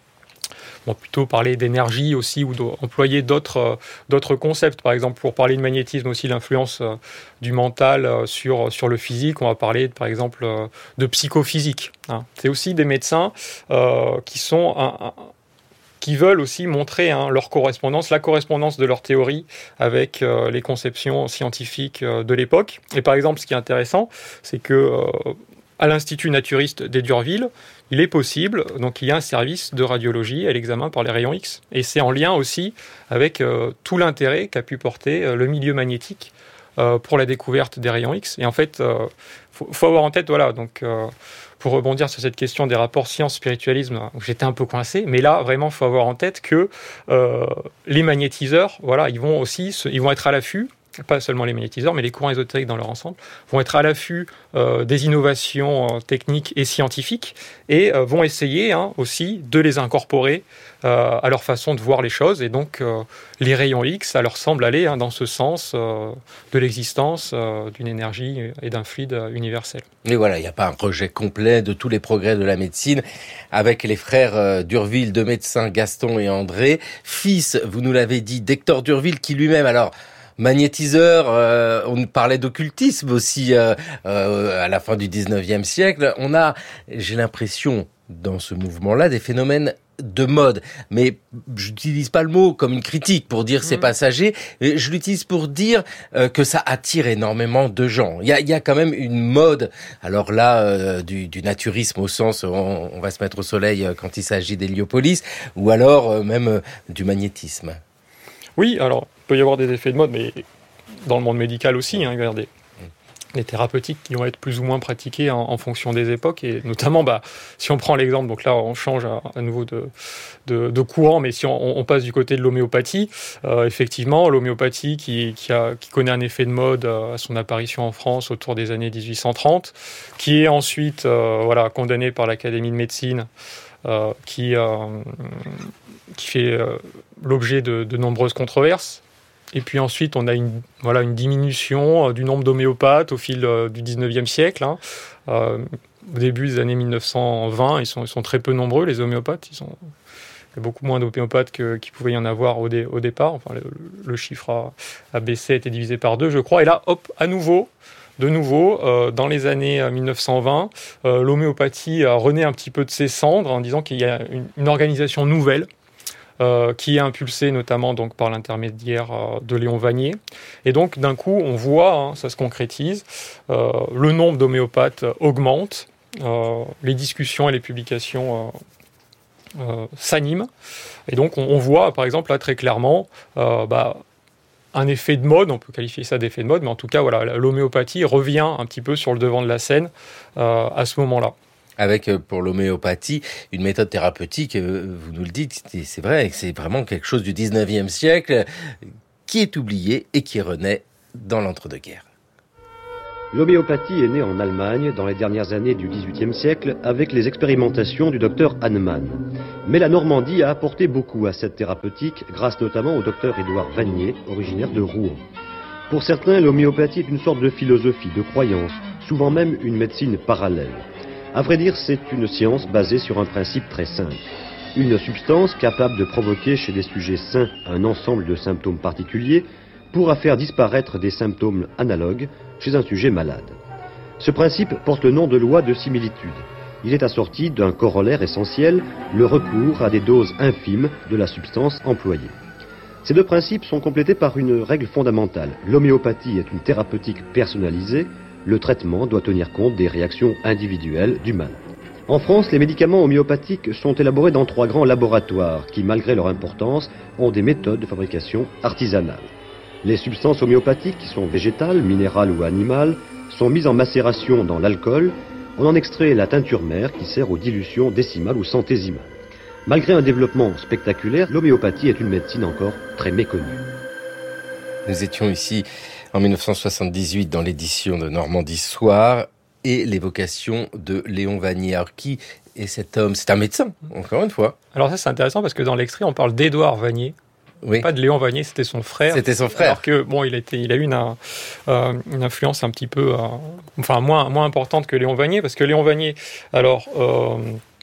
Speaker 7: On va plutôt parler d'énergie aussi, ou d'employer d'autres, euh, d'autres concepts. Par exemple, pour parler de magnétisme aussi, l'influence euh, du mental euh, sur, sur le physique, on va parler par exemple euh, de psychophysique. Hein. C'est aussi des médecins euh, qui, sont un, un, qui veulent aussi montrer hein, leur correspondance, la correspondance de leur théorie avec euh, les conceptions scientifiques euh, de l'époque. Et par exemple, ce qui est intéressant, c'est que euh, à l'Institut naturiste des d'Urville, il est possible, donc il y a un service de radiologie à l'examen par les rayons X. Et c'est en lien aussi avec euh, tout l'intérêt qu'a pu porter euh, le milieu magnétique euh, pour la découverte des rayons X. Et en fait, il euh, faut, faut avoir en tête, voilà, donc euh, pour rebondir sur cette question des rapports science-spiritualisme, où j'étais un peu coincé, mais là, vraiment, il faut avoir en tête que euh, les magnétiseurs, voilà, ils vont aussi, se, ils vont être à l'affût, pas seulement les magnétiseurs, mais les courants ésotériques dans leur ensemble, vont être à l'affût euh, des innovations euh, techniques et scientifiques, et euh, vont essayer hein, aussi de les incorporer euh, à leur façon de voir les choses. Et donc, euh, les rayons X, ça leur semble aller hein, dans ce sens euh, de l'existence euh, d'une énergie et d'un fluide universel.
Speaker 2: Et voilà, il n'y a pas un rejet complet de tous les progrès de la médecine, avec les frères euh, d'Urville, deux médecins, Gaston et André, fils, vous nous l'avez dit, d'Hector d'Urville, qui lui-même, alors, magnétiseur, euh, on parlait d'occultisme aussi euh, euh, à la fin du dix-neuvième siècle. On a, j'ai l'impression, dans ce mouvement-là, des phénomènes de mode. Mais je n'utilise pas le mot comme une critique pour dire c'est passager. Je l'utilise pour dire euh, que ça attire énormément de gens. Il y a, il y a quand même une mode. Alors là, euh, du, du naturisme au sens on, on va se mettre au soleil quand il s'agit d'Héliopolis, ou alors euh, même euh, du magnétisme.
Speaker 7: Oui, alors il peut y avoir des effets de mode, mais dans le monde médical aussi, hein, il va y avoir des, des thérapeutiques qui vont être plus ou moins pratiquées en, en fonction des époques, et notamment, bah, si on prend l'exemple, donc là on change à, à nouveau de, de, de courant, mais si on, on passe du côté de l'homéopathie, euh, effectivement, l'homéopathie qui, qui, a, qui connaît un effet de mode à son apparition en France autour des années dix-huit cent trente, qui est ensuite euh, voilà, condamnée par l'Académie de médecine, euh, qui... Euh, qui fait euh, l'objet de, de nombreuses controverses. Et puis ensuite, on a une, voilà, une diminution du nombre d'homéopathes au fil euh, du dix-neuvième siècle. Hein. Euh, au début des années mille neuf cent vingt, ils sont, ils sont très peu nombreux, les homéopathes. Ils sont, il y a beaucoup moins d'homéopathes que, qu'il pouvait y en avoir au, dé, au départ. Enfin, le, le chiffre a, a baissé, a été divisé par deux, je crois. Et là, hop, à nouveau, de nouveau, euh, dans les années mille neuf cent vingt, euh, l'homéopathie a rené un petit peu de ses cendres en disant qu'il y a une, une organisation nouvelle Euh, qui est impulsé notamment donc, par l'intermédiaire euh, de Léon Vanier. Et donc, d'un coup, on voit, hein, ça se concrétise, euh, le nombre d'homéopathes augmente, euh, les discussions et les publications euh, euh, s'animent. Et donc, on, on voit, par exemple, là, très clairement, euh, bah, un effet de mode, on peut qualifier ça d'effet de mode, mais en tout cas, voilà, l'homéopathie revient un petit peu sur le devant de la scène euh, à ce moment-là.
Speaker 2: Avec, pour l'homéopathie, une méthode thérapeutique, vous nous le dites, c'est vrai, c'est vraiment quelque chose du dix-neuvième siècle qui est oublié et qui renaît dans l'entre-deux-guerres.
Speaker 13: L'homéopathie est née en Allemagne dans les dernières années du dix-huitième siècle avec les expérimentations du docteur Hahnemann. Mais la Normandie a apporté beaucoup à cette thérapeutique grâce notamment au docteur Édouard Vanier, originaire de Rouen. Pour certains, l'homéopathie est une sorte de philosophie, de croyance, souvent même une médecine parallèle. À vrai dire, c'est une science basée sur un principe très simple. Une substance capable de provoquer chez des sujets sains un ensemble de symptômes particuliers pourra faire disparaître des symptômes analogues chez un sujet malade. Ce principe porte le nom de loi de similitude. Il est assorti d'un corollaire essentiel, le recours à des doses infimes de la substance employée. Ces deux principes sont complétés par une règle fondamentale. L'homéopathie est une thérapeutique personnalisée. Le traitement doit tenir compte des réactions individuelles du malade. En France, les médicaments homéopathiques sont élaborés dans trois grands laboratoires qui, malgré leur importance, ont des méthodes de fabrication artisanales. Les substances homéopathiques, qui sont végétales, minérales ou animales, sont mises en macération dans l'alcool. On en extrait la teinture mère qui sert aux dilutions décimales ou centésimales. Malgré un développement spectaculaire, l'homéopathie est une médecine encore très méconnue.
Speaker 2: Nous étions ici en mille neuf cent soixante-dix-huit dans l'édition de Normandie Soir et l'évocation de Léon Vanier. Alors, qui est cet homme? C'est un médecin, encore une fois.
Speaker 7: Alors ça, c'est intéressant parce que dans l'extrait, on parle d'Édouard Vanier. Oui. Pas de Léon Vanier, c'était son frère.
Speaker 2: C'était son frère.
Speaker 7: Alors que, bon, il a, été, il a eu une, euh, une influence un petit peu, euh, enfin, moins, moins importante que Léon Vanier, parce que Léon Vanier, alors... Euh,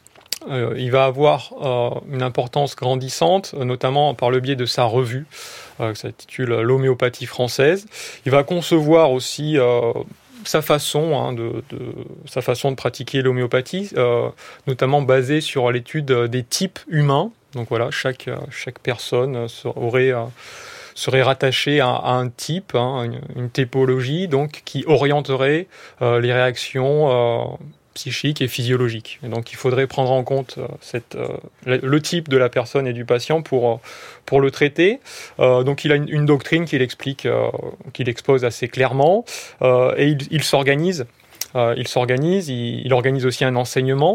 Speaker 7: Euh, il va avoir euh, une importance grandissante, euh, notamment par le biais de sa revue, euh, qui s'intitule L'homéopathie française. Il va concevoir aussi euh, sa façon, hein, de, de, sa façon de pratiquer l'homéopathie, euh, notamment basée sur l'étude des types humains. Donc voilà, chaque, chaque personne aurait... Euh, serait rattaché à, à un type, hein, une, une typologie, donc qui orienterait euh, les réactions euh, psychiques et physiologiques. Et donc il faudrait prendre en compte euh, cette, euh, le, le type de la personne et du patient pour, euh, pour le traiter. Euh, donc il a une, une doctrine qu'il explique, euh, qu'il expose assez clairement, euh, et il, il s'organise. Euh, il s'organise, il, il organise aussi un enseignement.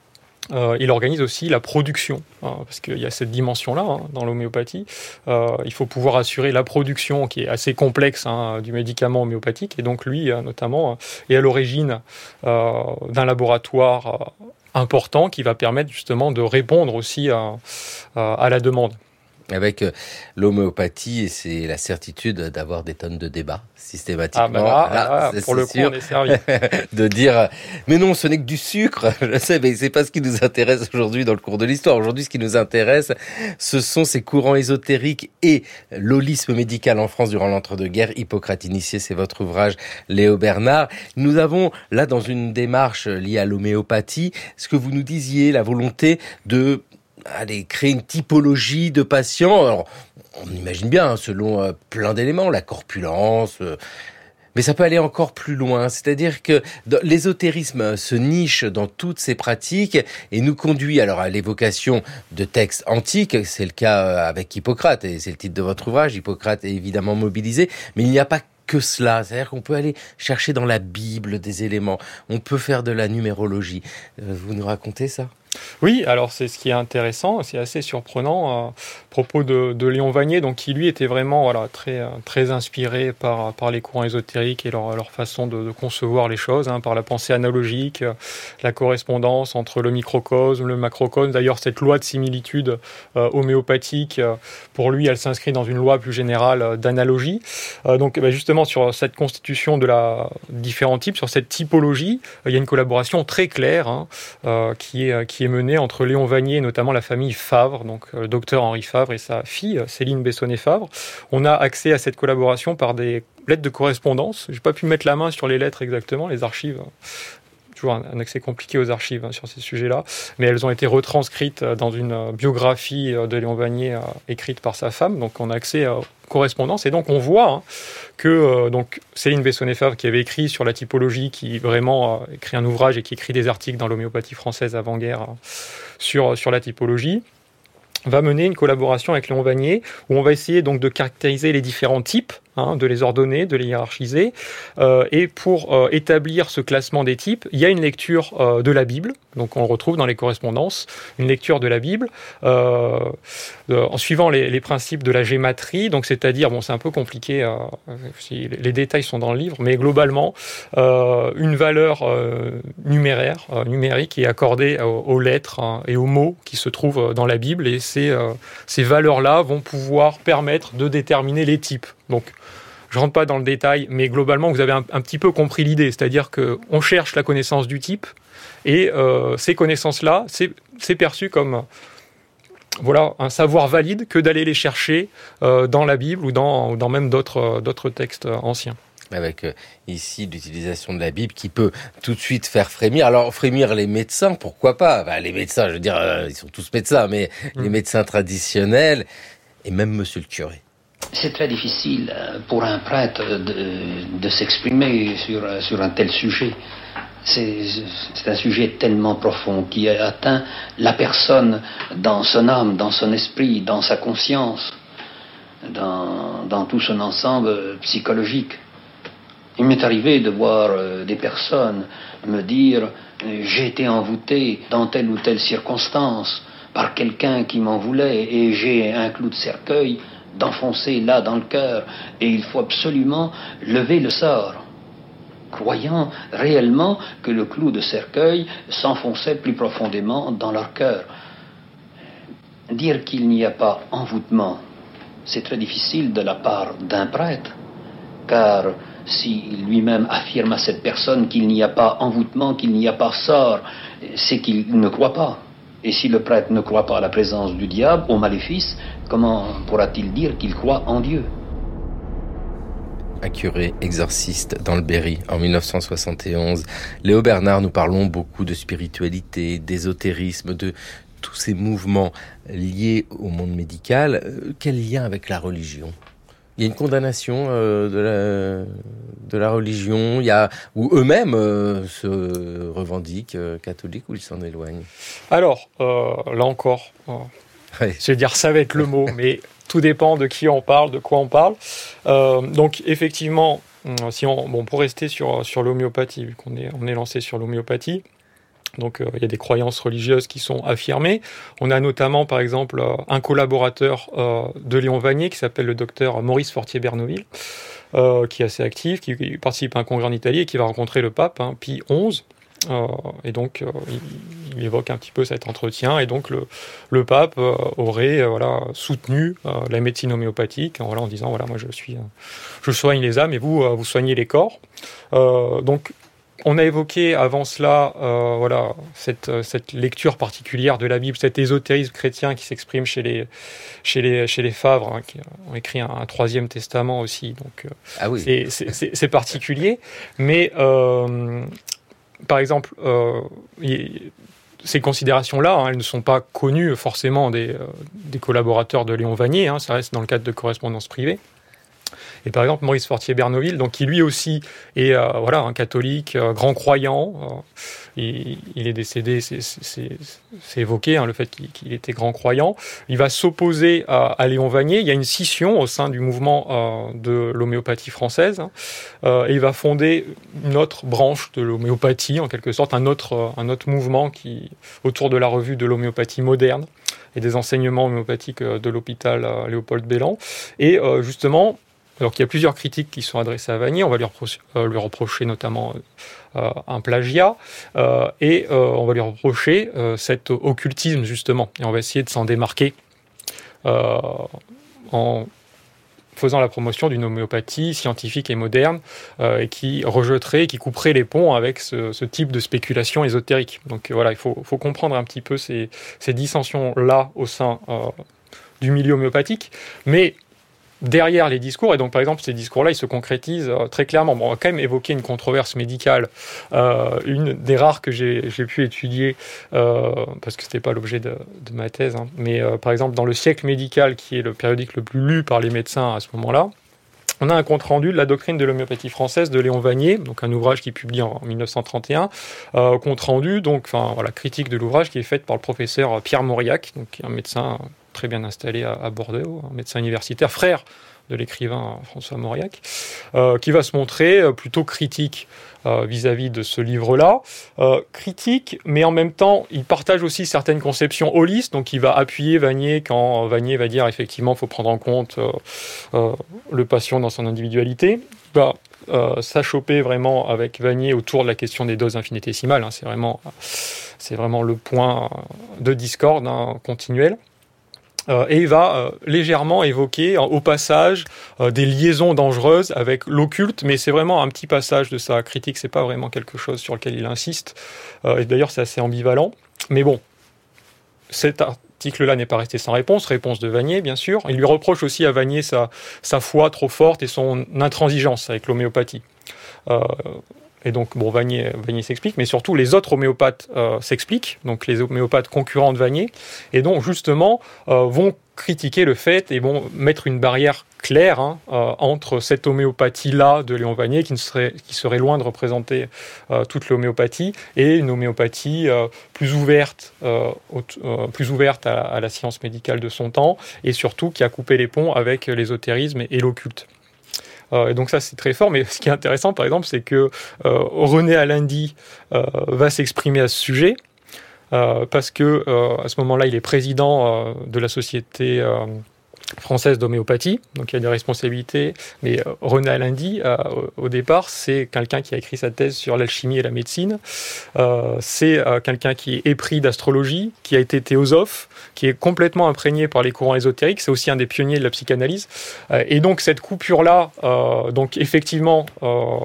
Speaker 7: Euh, il organise aussi la production, hein, parce qu'il y a cette dimension-là hein, dans l'homéopathie. Euh, il faut pouvoir assurer la production qui est assez complexe hein, du médicament homéopathique. Et donc lui, euh, notamment, euh, est à l'origine euh, d'un laboratoire euh, important qui va permettre justement de répondre aussi à, à, à la demande.
Speaker 2: Avec l'homéopathie, c'est la certitude d'avoir des tonnes de débats, systématiquement.
Speaker 7: Ah bah là, là, là pour le coup, on est servi.
Speaker 2: De dire, mais non, ce n'est que du sucre. Je sais, mais c'est pas ce qui nous intéresse aujourd'hui dans le cours de l'histoire. Aujourd'hui, ce qui nous intéresse, ce sont ces courants ésotériques et l'holisme médical en France durant l'entre-deux-guerres. Hippocrate initié, c'est votre ouvrage, Léo Bernard. Nous avons, là, dans une démarche liée à l'homéopathie, ce que vous nous disiez, la volonté de Allez, créer une typologie de patients. Alors, on imagine bien, hein, selon euh, plein d'éléments, la corpulence, euh, mais ça peut aller encore plus loin. C'est-à-dire que l'ésotérisme se niche dans toutes ces pratiques et nous conduit alors à l'évocation de textes antiques. C'est le cas avec Hippocrate, et c'est le titre de votre ouvrage. Hippocrate est évidemment mobilisé, mais il n'y a pas que cela. C'est-à-dire qu'on peut aller chercher dans la Bible des éléments. On peut faire de la numérologie. Euh, vous nous racontez ça ?
Speaker 7: Oui, alors c'est ce qui est intéressant, c'est assez surprenant euh, à propos de, de Léon Vanier, donc qui lui était vraiment voilà, très, très inspiré par, par les courants ésotériques et leur, leur façon de, de concevoir les choses, hein, par la pensée analogique, euh, la correspondance entre le microcosme, le macrocosme. D'ailleurs, cette loi de similitude euh, homéopathique, euh, pour lui, elle s'inscrit dans une loi plus générale euh, d'analogie. Euh, donc bah, justement, sur cette constitution de la différents types, sur cette typologie, euh, il y a une collaboration très claire hein, euh, qui, est, qui est menée entre Léon Vanier et notamment la famille Favre, donc euh, le docteur Henri Favre et sa fille Céline Bessonnet-Favre. On a accès à cette collaboration par des lettres de correspondance. Je n'ai pas pu mettre la main sur les lettres exactement, les archives. Toujours un, un accès compliqué aux archives hein, sur ces sujets-là, mais elles ont été retranscrites dans une biographie de Léon Vanier euh, écrite par sa femme, donc on a accès à correspondance, et donc on voit hein, que euh, donc Céline Bessonnet-Favre, qui avait écrit sur la typologie, qui vraiment euh, écrit un ouvrage et qui écrit des articles dans l'homéopathie française avant-guerre euh, sur, sur la typologie, va mener une collaboration avec Léon Vanier, où on va essayer donc de caractériser les différents types, hein, de les ordonner, de les hiérarchiser, euh, et pour euh, établir ce classement des types, il y a une lecture euh, de la Bible, donc on le retrouve dans les correspondances, une lecture de la Bible, euh, de, en suivant les, les principes de la gématrie, donc c'est-à-dire, bon c'est un peu compliqué, euh, si les détails sont dans le livre, mais globalement, euh, une valeur euh, numéraire, euh, numérique est accordée aux, aux lettres hein, et aux mots qui se trouvent dans la Bible, et ces, euh, ces valeurs-là vont pouvoir permettre de déterminer les types. Donc, je ne rentre pas dans le détail, mais globalement, vous avez un, un petit peu compris l'idée. C'est-à-dire qu'on cherche la connaissance du type, et euh, ces connaissances-là, c'est, c'est perçu comme voilà, un savoir valide que d'aller les chercher euh, dans la Bible ou dans, ou dans même d'autres, d'autres textes anciens.
Speaker 2: Avec euh, ici l'utilisation de la Bible qui peut tout de suite faire frémir. Alors frémir les médecins, pourquoi pas bah, les médecins, je veux dire, euh, ils sont tous médecins, mais mmh. les médecins traditionnels, et même monsieur le curé.
Speaker 6: C'est très difficile pour un prêtre de, de s'exprimer sur, sur un tel sujet. C'est, c'est un sujet tellement profond qui atteint la personne dans son âme, dans son esprit, dans sa conscience, dans, dans tout son ensemble psychologique. Il m'est arrivé de voir des personnes me dire « j'ai été envoûté dans telle ou telle circonstance par quelqu'un qui m'en voulait et j'ai un clou de cercueil d'enfoncer là dans le cœur et il faut absolument lever le sort », croyant réellement que le clou de cercueil s'enfonçait plus profondément dans leur cœur. Dire qu'il n'y a pas envoûtement, c'est très difficile de la part d'un prêtre, car si lui-même affirme à cette personne qu'il n'y a pas envoûtement, qu'il n'y a pas sort, c'est qu'il ne croit pas. Et si le prêtre ne croit pas à la présence du diable, au maléfice, comment pourra-t-il dire qu'il croit en Dieu ?
Speaker 2: Un curé exorciste dans le Berry en dix-neuf cent soixante et onze. Léo Bernard, nous parlons beaucoup de spiritualité, d'ésotérisme, de tous ces mouvements liés au monde médical. Quel lien avec la religion ? Il y a une condamnation euh, de, la, de la religion, il y a, où eux-mêmes euh, se revendiquent euh, catholiques ou ils s'en éloignent.
Speaker 7: Alors, euh, là encore, euh, ouais. je vais dire ça va être le mot, mais tout dépend de qui on parle, de quoi on parle. Euh, donc effectivement, si on, bon, pour rester sur, sur l'homéopathie, vu qu'on est, on est lancé sur l'homéopathie, donc euh, il y a des croyances religieuses qui sont affirmées. On a notamment, par exemple, euh, un collaborateur euh, de Léon Vanier qui s'appelle le docteur Maurice Fortier-Bernoville, euh, qui est assez actif, qui, qui participe à un congrès en Italie et qui va rencontrer le pape, hein, Pie onze. Euh, et donc, euh, il, il évoque un petit peu cet entretien. Et donc, le, le pape euh, aurait euh, voilà, soutenu euh, la médecine homéopathique en, voilà, en disant, voilà, moi je suis, euh, je soigne les âmes et vous, euh, vous soignez les corps. Euh, donc, on a évoqué avant cela euh, voilà, cette, cette lecture particulière de la Bible, cet ésotérisme chrétien qui s'exprime chez les, chez les, chez les Favre, hein, qui ont écrit un, un troisième testament aussi. Donc, euh,
Speaker 2: ah oui.
Speaker 7: c'est, c'est, c'est, c'est particulier. Mais, euh, par exemple, euh, y, ces considérations-là, hein, elles ne sont pas connues forcément des, euh, des collaborateurs de Léon Vanier, hein, ça reste dans le cadre de correspondances privées. Et par exemple, Maurice Fortier-Bernoville, donc, qui lui aussi est euh, voilà, un catholique, euh, grand croyant, euh, il, il est décédé, c'est, c'est, c'est évoqué, hein, le fait qu'il, qu'il était grand croyant. Il va s'opposer à, à Léon Vanier. Il y a une scission au sein du mouvement euh, de l'homéopathie française, hein, euh, et il va fonder une autre branche de l'homéopathie, en quelque sorte, un autre, euh, un autre mouvement qui, autour de la revue de l'homéopathie moderne et des enseignements homéopathiques de l'hôpital euh, Léopold Bellan. Et euh, justement, alors qu'il y a plusieurs critiques qui sont adressées à Vanier, on va lui reprocher, euh, lui reprocher notamment euh, un plagiat, euh, et euh, on va lui reprocher euh, cet occultisme, justement. Et on va essayer de s'en démarquer euh, en faisant la promotion d'une homéopathie scientifique et moderne, euh, et qui rejetterait, qui couperait les ponts avec ce, ce type de spéculation ésotérique. Donc euh, voilà, il faut, faut comprendre un petit peu ces, ces dissensions-là au sein euh, du milieu homéopathique, mais derrière les discours, et donc par exemple ces discours-là, ils se concrétisent euh, très clairement. Bon, on va quand même évoquer une controverse médicale, euh, une des rares que j'ai, j'ai pu étudier, euh, parce que c'était pas l'objet de, de ma thèse, hein. Mais euh, par exemple dans le Siècle médical, qui est le périodique le plus lu par les médecins à ce moment-là, on a un compte-rendu de la doctrine de l'homéopathie française de Léon Vanier, donc un ouvrage qui est publié en dix-neuf cent trente et un, euh, compte-rendu, donc enfin voilà, critique de l'ouvrage qui est faite par le professeur Pierre Mauriac, donc un médecin très bien installé à, à Bordeaux, un médecin universitaire, frère de l'écrivain François Mauriac, euh, qui va se montrer plutôt critique euh, vis-à-vis de ce livre-là. Euh, critique, mais en même temps, il partage aussi certaines conceptions holistes, donc il va appuyer Vanier quand Vanier va dire effectivement il faut prendre en compte euh, euh, le patient dans son individualité. Il va euh, s'achoper vraiment avec Vanier autour de la question des doses infinitésimales, hein, c'est vraiment, c'est vraiment le point de discorde, hein, continuel. Euh, et il va euh, légèrement évoquer euh, au passage euh, des liaisons dangereuses avec l'occulte, mais c'est vraiment un petit passage de sa critique, c'est pas vraiment quelque chose sur lequel il insiste, euh, et d'ailleurs c'est assez ambivalent. Mais bon, cet article-là n'est pas resté sans réponse, réponse de Vanier bien sûr. Il lui reproche aussi à Vanier sa, sa foi trop forte et son intransigeance avec l'homéopathie. Euh, Et donc, bon, Vanier, Vanier s'explique, mais surtout les autres homéopathes euh, s'expliquent, donc les homéopathes concurrents de Vanier, et donc justement euh, vont critiquer le fait et vont mettre une barrière claire hein, euh, entre cette homéopathie-là de Léon Vanier, qui, ne serait, qui serait loin de représenter euh, toute l'homéopathie, et une homéopathie euh, plus ouverte, euh, au, euh, plus ouverte à, à la science médicale de son temps, et surtout qui a coupé les ponts avec l'ésotérisme et, et l'occulte. Euh, et donc ça c'est très fort, mais ce qui est intéressant par exemple c'est que euh, René Alindy euh, va s'exprimer à ce sujet euh, parce que euh, à ce moment-là il est président euh, de la société euh, française d'homéopathie, donc il y a des responsabilités, mais euh, René Alindy euh, au, au départ c'est quelqu'un qui a écrit sa thèse sur l'alchimie et la médecine, euh, c'est euh, quelqu'un qui est épris d'astrologie, qui a été théosophe, qui est complètement imprégné par les courants ésotériques, c'est aussi un des pionniers de la psychanalyse, euh, et donc cette coupure-là, euh, donc effectivement euh,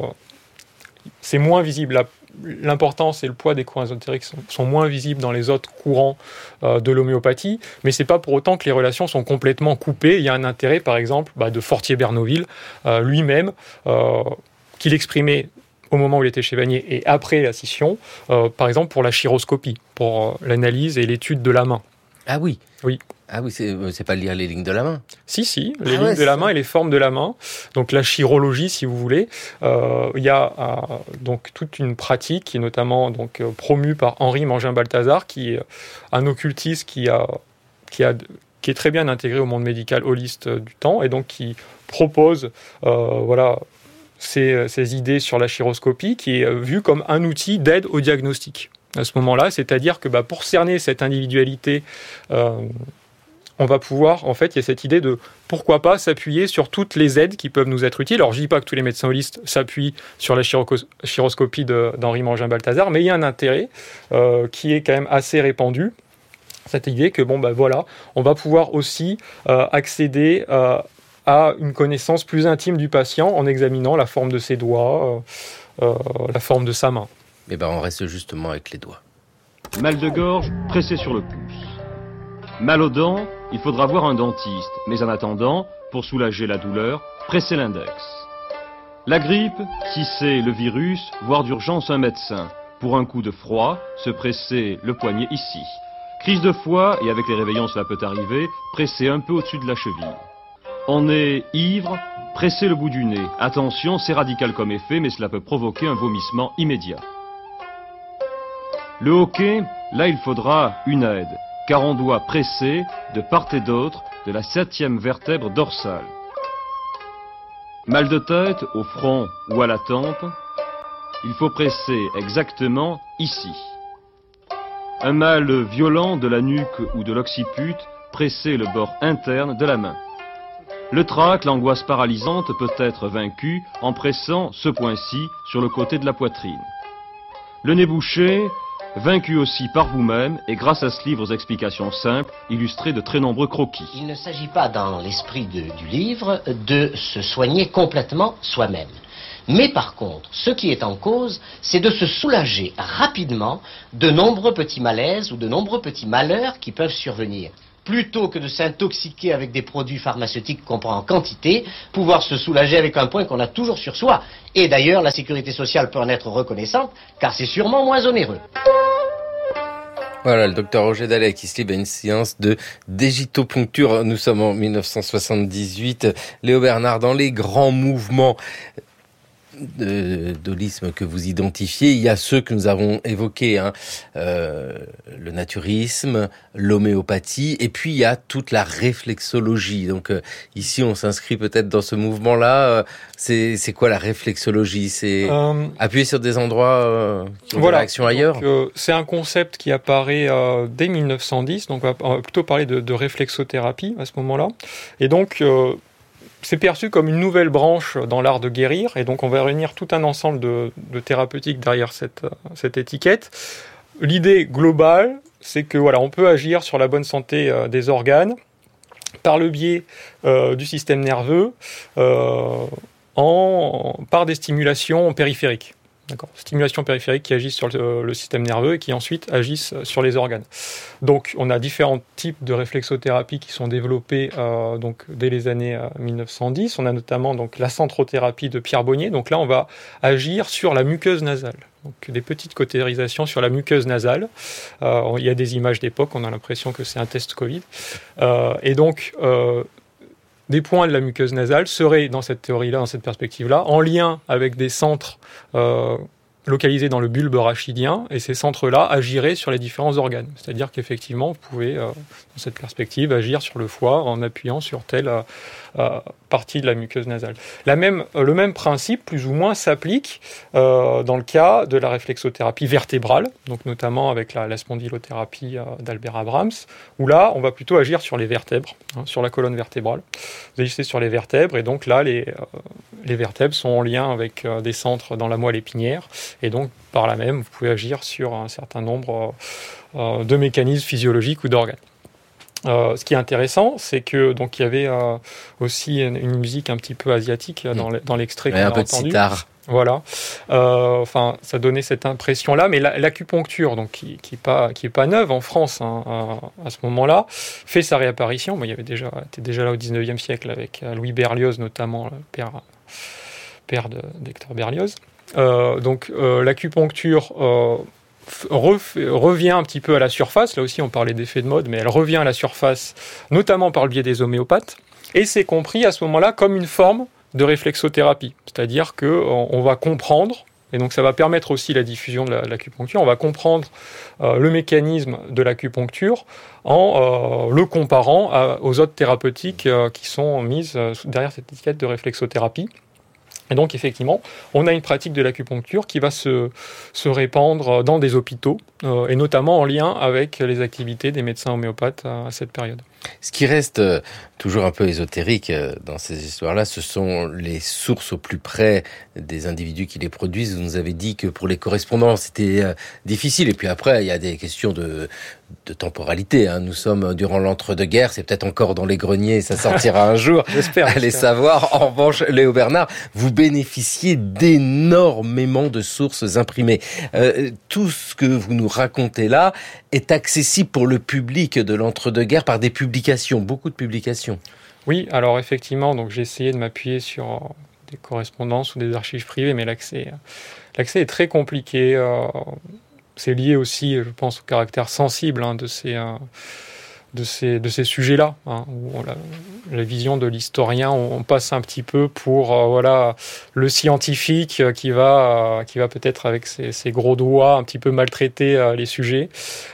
Speaker 7: c'est moins visible là. L'importance et le poids des courants ésotériques sont, sont moins visibles dans les autres courants euh, de l'homéopathie, mais c'est pas pour autant que les relations sont complètement coupées. Il y a un intérêt, par exemple, bah, de Fortier-Bernoville euh, lui-même, euh, qu'il exprimait au moment où il était chez Vanier et après la scission, euh, par exemple pour la chiroscopie, pour euh, l'analyse et l'étude de la main.
Speaker 2: Ah oui.
Speaker 7: Oui.
Speaker 2: Ah oui, c'est, c'est pas lire les lignes de la main.
Speaker 7: Si, si, les
Speaker 2: ah
Speaker 7: lignes
Speaker 2: ouais,
Speaker 7: de la main et les formes de la main. Donc la chirologie, si vous voulez. Euh, il y a euh, donc toute une pratique qui est notamment donc, euh, promue par Henri Mangin-Balthazar, qui est un occultiste qui, a, qui, a, qui est très bien intégré au monde médical holiste euh, du temps, et donc qui propose euh, voilà, ces, ces idées sur la chiroscopie, qui est euh, vue comme un outil d'aide au diagnostic. À ce moment-là, c'est-à-dire que bah, pour cerner cette individualité, euh, on va pouvoir, en fait, il y a cette idée de pourquoi pas s'appuyer sur toutes les aides qui peuvent nous être utiles. Alors, je ne dis pas que tous les médecins holistes s'appuient sur la chiro- chiroscopie de, d'Henri Mangin-Balthazar, mais il y a un intérêt euh, qui est quand même assez répandu. Cette idée que, bon, bah voilà, on va pouvoir aussi euh, accéder euh, à une connaissance plus intime du patient en examinant la forme de ses doigts, euh, euh, la forme de sa main.
Speaker 2: Eh ben, on reste justement avec les doigts.
Speaker 3: Mal de gorge, pressé sur le pouce. Mal aux dents, il faudra voir un dentiste, mais en attendant, pour soulager la douleur, pressez l'index. La grippe, si c'est le virus, voir d'urgence un médecin. Pour un coup de froid, se presser le poignet ici. Crise de foie, et avec les réveillons cela peut arriver, presser un peu au-dessus de la cheville. On est ivre, pressez le bout du nez. Attention, c'est radical comme effet, mais cela peut provoquer un vomissement immédiat. Le hoquet, là il faudra une aide, car on doit presser de part et d'autre de la septième vertèbre dorsale. Mal de tête, au front ou à la tempe, il faut presser exactement ici. Un mal violent de la nuque ou de l'occiput, pressez le bord interne de la main. Le trac, l'angoisse paralysante, peut être vaincu en pressant ce point-ci sur le côté de la poitrine. Le nez bouché, vaincu aussi par vous-même et grâce à ce livre aux explications simples, illustré de très nombreux croquis.
Speaker 4: Il ne s'agit pas, dans l'esprit de, du livre, de se soigner complètement soi-même. Mais par contre, ce qui est en cause, c'est de se soulager rapidement de nombreux petits malaises ou de nombreux petits malheurs qui peuvent survenir. Plutôt que de s'intoxiquer avec des produits pharmaceutiques qu'on prend en quantité, pouvoir se soulager avec un point qu'on a toujours sur soi. Et d'ailleurs, la sécurité sociale peut en être reconnaissante, car c'est sûrement moins onéreux.
Speaker 2: Voilà, le docteur Roger Dallet qui se livre à une séance de digitopuncture. Nous sommes en mille neuf cent soixante-dix-huit. Léo Bernard, dans les grands mouvements de d'holisme que vous identifiez, il y a ceux que nous avons évoqués, hein, euh, le naturisme, l'homéopathie, et puis il y a toute la réflexologie. Donc euh, ici, on s'inscrit peut-être dans ce mouvement-là. Euh, c'est c'est quoi la réflexologie? C'est euh, appuyer sur des endroits euh, qui ont voilà, des réactions ailleurs.
Speaker 7: Donc, euh, c'est un concept qui apparaît euh, dès mille neuf cent dix. Donc on va plutôt parler de, de réflexothérapie à ce moment-là. Et donc euh, c'est perçu comme une nouvelle branche dans l'art de guérir, et donc on va réunir tout un ensemble de, de thérapeutiques derrière cette, cette étiquette. L'idée globale, c'est que voilà, on peut agir sur la bonne santé euh, des organes par le biais euh, du système nerveux, euh, en, par des stimulations périphériques. D'accord. Stimulation périphérique qui agissent sur le, le système nerveux et qui ensuite agissent sur les organes. Donc, on a différents types de réflexothérapie qui sont développés euh, donc, dès les années euh, mille neuf cent dix. On a notamment donc, la centrothérapie de Pierre Bonnier. Donc là, on va agir sur la muqueuse nasale. Donc, des petites cautérisations sur la muqueuse nasale. Euh, il y a des images d'époque, on a l'impression que c'est un test Covid. Euh, et donc, euh, des points de la muqueuse nasale seraient, dans cette théorie-là, dans cette perspective-là, en lien avec des centres euh, localisés dans le bulbe rachidien, et ces centres-là agiraient sur les différents organes. C'est-à-dire qu'effectivement, vous pouvez, euh, dans cette perspective, agir sur le foie en appuyant sur telle euh, euh, partie de la muqueuse nasale. La même, euh, le même principe, plus ou moins, s'applique euh, dans le cas de la réflexothérapie vertébrale, donc notamment avec la, la spondylothérapie euh, d'Albert Abrams, où là, on va plutôt agir sur les vertèbres, hein, sur la colonne vertébrale. Vous agissez sur les vertèbres, et donc là, les, euh, les vertèbres sont en lien avec euh, des centres dans la moelle épinière, et donc, par là même, vous pouvez agir sur un certain nombre euh, de mécanismes physiologiques ou d'organes. Euh, ce qui est intéressant, c'est que donc il y avait euh, aussi une, une musique un petit peu asiatique dans, le, dans l'extrait qu'on a entendu. Un peu de sitar. Voilà. Euh, enfin, ça donnait cette impression-là, mais la, l'acupuncture, donc qui, qui est pas qui est pas neuve en France hein, à, à ce moment-là, fait sa réapparition. Bon, il y avait déjà était déjà là au dix-neuvième siècle avec Louis Berlioz notamment, le père père de, d'Hector Berlioz. Euh, donc euh, l'acupuncture euh, ref, revient un petit peu à la surface. Là aussi, on parlait d'effet de mode, mais elle revient à la surface, notamment par le biais des homéopathes. Et c'est compris à ce moment-là comme une forme de réflexothérapie, c'est-à-dire que on, on va comprendre. Et donc ça va permettre aussi la diffusion de, la, de l'acupuncture. On va comprendre euh, le mécanisme de l'acupuncture en euh, le comparant à, aux autres thérapeutiques euh, qui sont mises euh, derrière cette étiquette de réflexothérapie. Et donc, effectivement, on a une pratique de l'acupuncture qui va se, se répandre dans des hôpitaux, euh, et notamment en lien avec les activités des médecins homéopathes à, à cette période.
Speaker 2: Ce qui reste euh, toujours un peu ésotérique euh, dans ces histoires-là, ce sont les sources au plus près des individus qui les produisent. Vous nous avez dit que pour les correspondants, c'était euh, difficile. Et puis après, il y a des questions de, de temporalité. Hein. Nous sommes durant l'entre-deux-guerres, c'est peut-être encore dans les greniers, ça sortira un jour.
Speaker 7: J'espère.
Speaker 2: Allez
Speaker 7: j'espère.
Speaker 2: savoir. En revanche, Léo Bernard, vous bénéficiez d'énormément de sources imprimées. Euh, tout ce que vous nous racontez là est accessible pour le public de l'entre-deux-guerres par des publications, beaucoup de publications.
Speaker 7: Oui, alors effectivement, donc j'ai essayé de m'appuyer sur euh, des correspondances ou des archives privées, mais l'accès, euh, l'accès est très compliqué. Euh, c'est lié aussi, je pense, au caractère sensible hein, de ces... Euh, de ces de ces sujets-là, hein, où on, la, la vision de l'historien, on, on passe un petit peu pour euh, voilà le scientifique qui va euh, qui va peut-être avec ses, ses gros doigts un petit peu maltraiter euh, les sujets,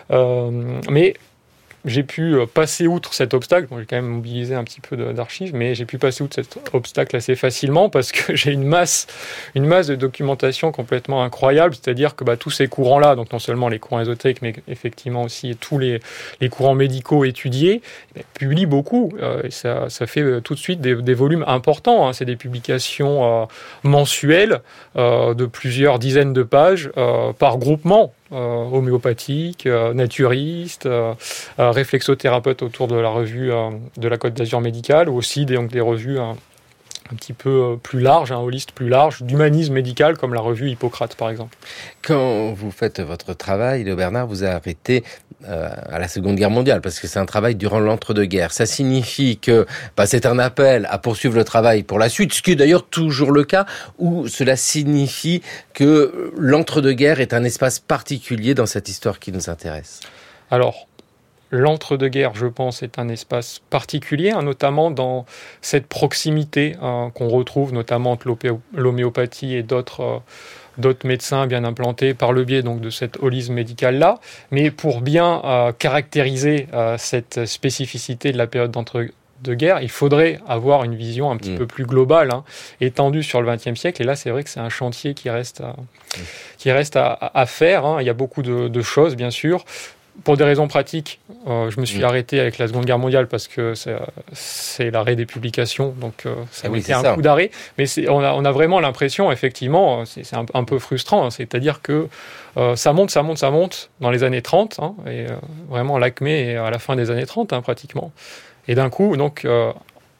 Speaker 7: euh, mais j'ai pu passer outre cet obstacle. Bon, j'ai quand même mobilisé un petit peu de, d'archives, mais j'ai pu passer outre cet obstacle assez facilement parce que j'ai une masse, une masse de documentation complètement incroyable. C'est-à-dire que bah, tous ces courants-là, donc non seulement les courants ésotériques, mais effectivement aussi tous les, les courants médicaux étudiés, bah, publient beaucoup. Euh, et ça, ça fait tout de suite des, des volumes importants. Hein. C'est des publications euh, mensuelles euh, de plusieurs dizaines de pages euh, par groupement. Euh, homéopathique, euh, naturiste, euh, euh, réflexothérapeute autour de la revue euh, de la Côte d'Azur médicale, ou aussi des, donc des revues euh, un petit peu plus larges, un holiste plus large, d'humanisme médical, comme la revue Hippocrate, par exemple.
Speaker 2: Quand vous faites votre travail, Léo Bernard, vous arrêtez euh, à la Seconde Guerre mondiale, parce que c'est un travail durant l'entre-deux-guerres. Ça signifie que bah, c'est un appel à poursuivre le travail pour la suite, ce qui est d'ailleurs toujours le cas, ou cela signifie que l'entre-deux-guerres est un espace particulier dans cette histoire qui nous intéresse?
Speaker 7: Alors, l'entre-deux-guerres, je pense, est un espace particulier, hein, notamment dans cette proximité hein, qu'on retrouve notamment entre l'homéopathie et d'autres, euh, d'autres médecins bien implantés par le biais donc, de cet holisme médical-là. Mais pour bien euh, caractériser euh, cette spécificité de la période d'entre-deux-guerres, il faudrait avoir une vision un petit mmh. peu plus globale, hein, étendue sur le vingtième siècle. Et là, c'est vrai que c'est un chantier qui reste à, mmh. qui reste à, à faire. Hein. Il y a beaucoup de, de choses, bien sûr. Pour des raisons pratiques, euh, je me suis mmh. arrêté avec la Seconde Guerre mondiale parce que c'est, c'est l'arrêt des publications, donc euh, ça
Speaker 2: oui,
Speaker 7: mettait un
Speaker 2: ça.
Speaker 7: coup d'arrêt. Mais c'est, on, a, on a vraiment l'impression, effectivement, c'est, c'est un, un peu frustrant, hein, c'est-à-dire que euh, ça monte, ça monte, ça monte dans les années trente, hein, et euh, vraiment l'acmé est à la fin des années trente, hein, pratiquement. Et d'un coup, donc... Euh,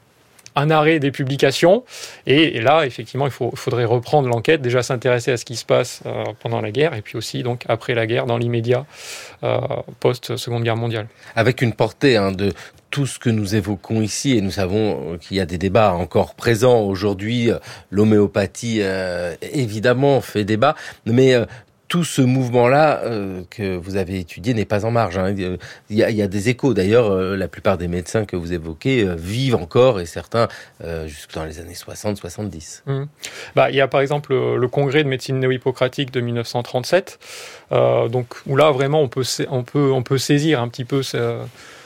Speaker 7: un arrêt des publications, et, et là, effectivement, il faut, faudrait reprendre l'enquête, déjà s'intéresser à ce qui se passe euh, pendant la guerre, et puis aussi, donc, après la guerre, dans l'immédiat, euh, post-Seconde Guerre mondiale.
Speaker 2: Avec une portée hein, de tout ce que nous évoquons ici, et nous savons qu'il y a des débats encore présents aujourd'hui, l'homéopathie, euh, évidemment, fait débat, mais... Euh, tout ce mouvement-là euh, que vous avez étudié n'est pas en marge. Hein. Il, y a, il y a des échos. D'ailleurs, euh, la plupart des médecins que vous évoquez euh, vivent encore, et certains euh, jusque dans les années soixante soixante-dix.
Speaker 7: Mmh. Bah, il y a par exemple le, le congrès de médecine néo-hippocratique de dix-neuf cent trente-sept, euh, donc, où là, vraiment, on peut, on peut, on peut saisir un petit peu ce,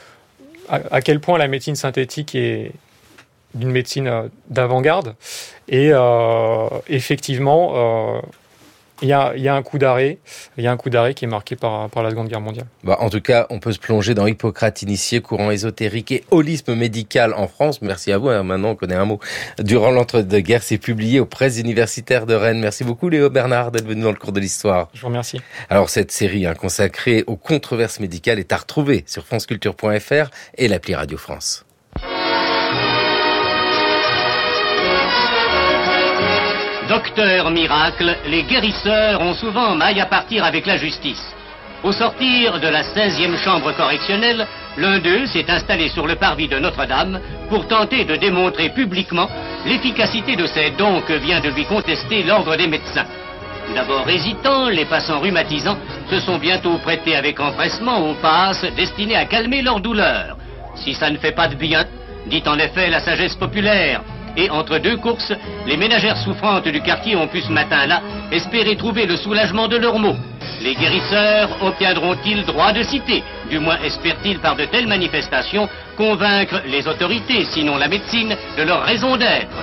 Speaker 7: à, à quel point la médecine synthétique est d'une médecine d'avant-garde. Et euh, effectivement... Euh, Il y, a, il y a un coup d'arrêt, il y a un coup d'arrêt qui est marqué par, par la Seconde Guerre mondiale.
Speaker 2: Bah, en tout cas, on peut se plonger dans Hippocrate initié, courant ésotérique et holisme médical en France. Merci à vous. Hein, maintenant, on connaît un mot. Durant l'entre-deux-guerres, c'est publié aux presses universitaires de Rennes. Merci beaucoup, Léo Bernard, d'être venu dans le cours de l'histoire.
Speaker 7: Je vous remercie.
Speaker 2: Alors, cette série hein, consacrée aux controverses médicales est à retrouver sur franceculture point f r et l'appli Radio France.
Speaker 14: Docteur miracle, les guérisseurs ont souvent maille à partir avec la justice. Au sortir de la seizième chambre correctionnelle, l'un d'eux s'est installé sur le parvis de Notre-Dame pour tenter de démontrer publiquement l'efficacité de ces dons que vient de lui contester l'ordre des médecins. D'abord hésitants, les passants rhumatisants se sont bientôt prêtés avec empressement aux passes destinées à calmer leur douleur. Si ça ne fait pas de bien, dit en effet la sagesse populaire. Et entre deux courses, les ménagères souffrantes du quartier ont pu ce matin-là espérer trouver le soulagement de leurs maux. Les guérisseurs obtiendront-ils droit de cité? Du moins espèrent-ils par de telles manifestations convaincre les autorités, sinon la médecine, de leur raison d'être.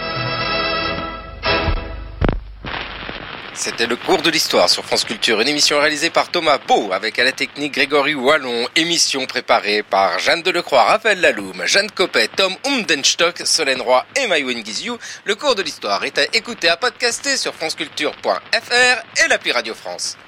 Speaker 2: C'était le cours de l'histoire sur France Culture, une émission réalisée par Thomas Beau, avec à la technique Grégory Wallon, émission préparée par Jeanne Delecroix, Raphaël Laloum, Jeanne Coppet, Tom Umdenstock, Solène Roy et Maïwen Guizou. Le cours de l'histoire est à écouter, à podcaster sur franceculture point f r et l'appli Radio France.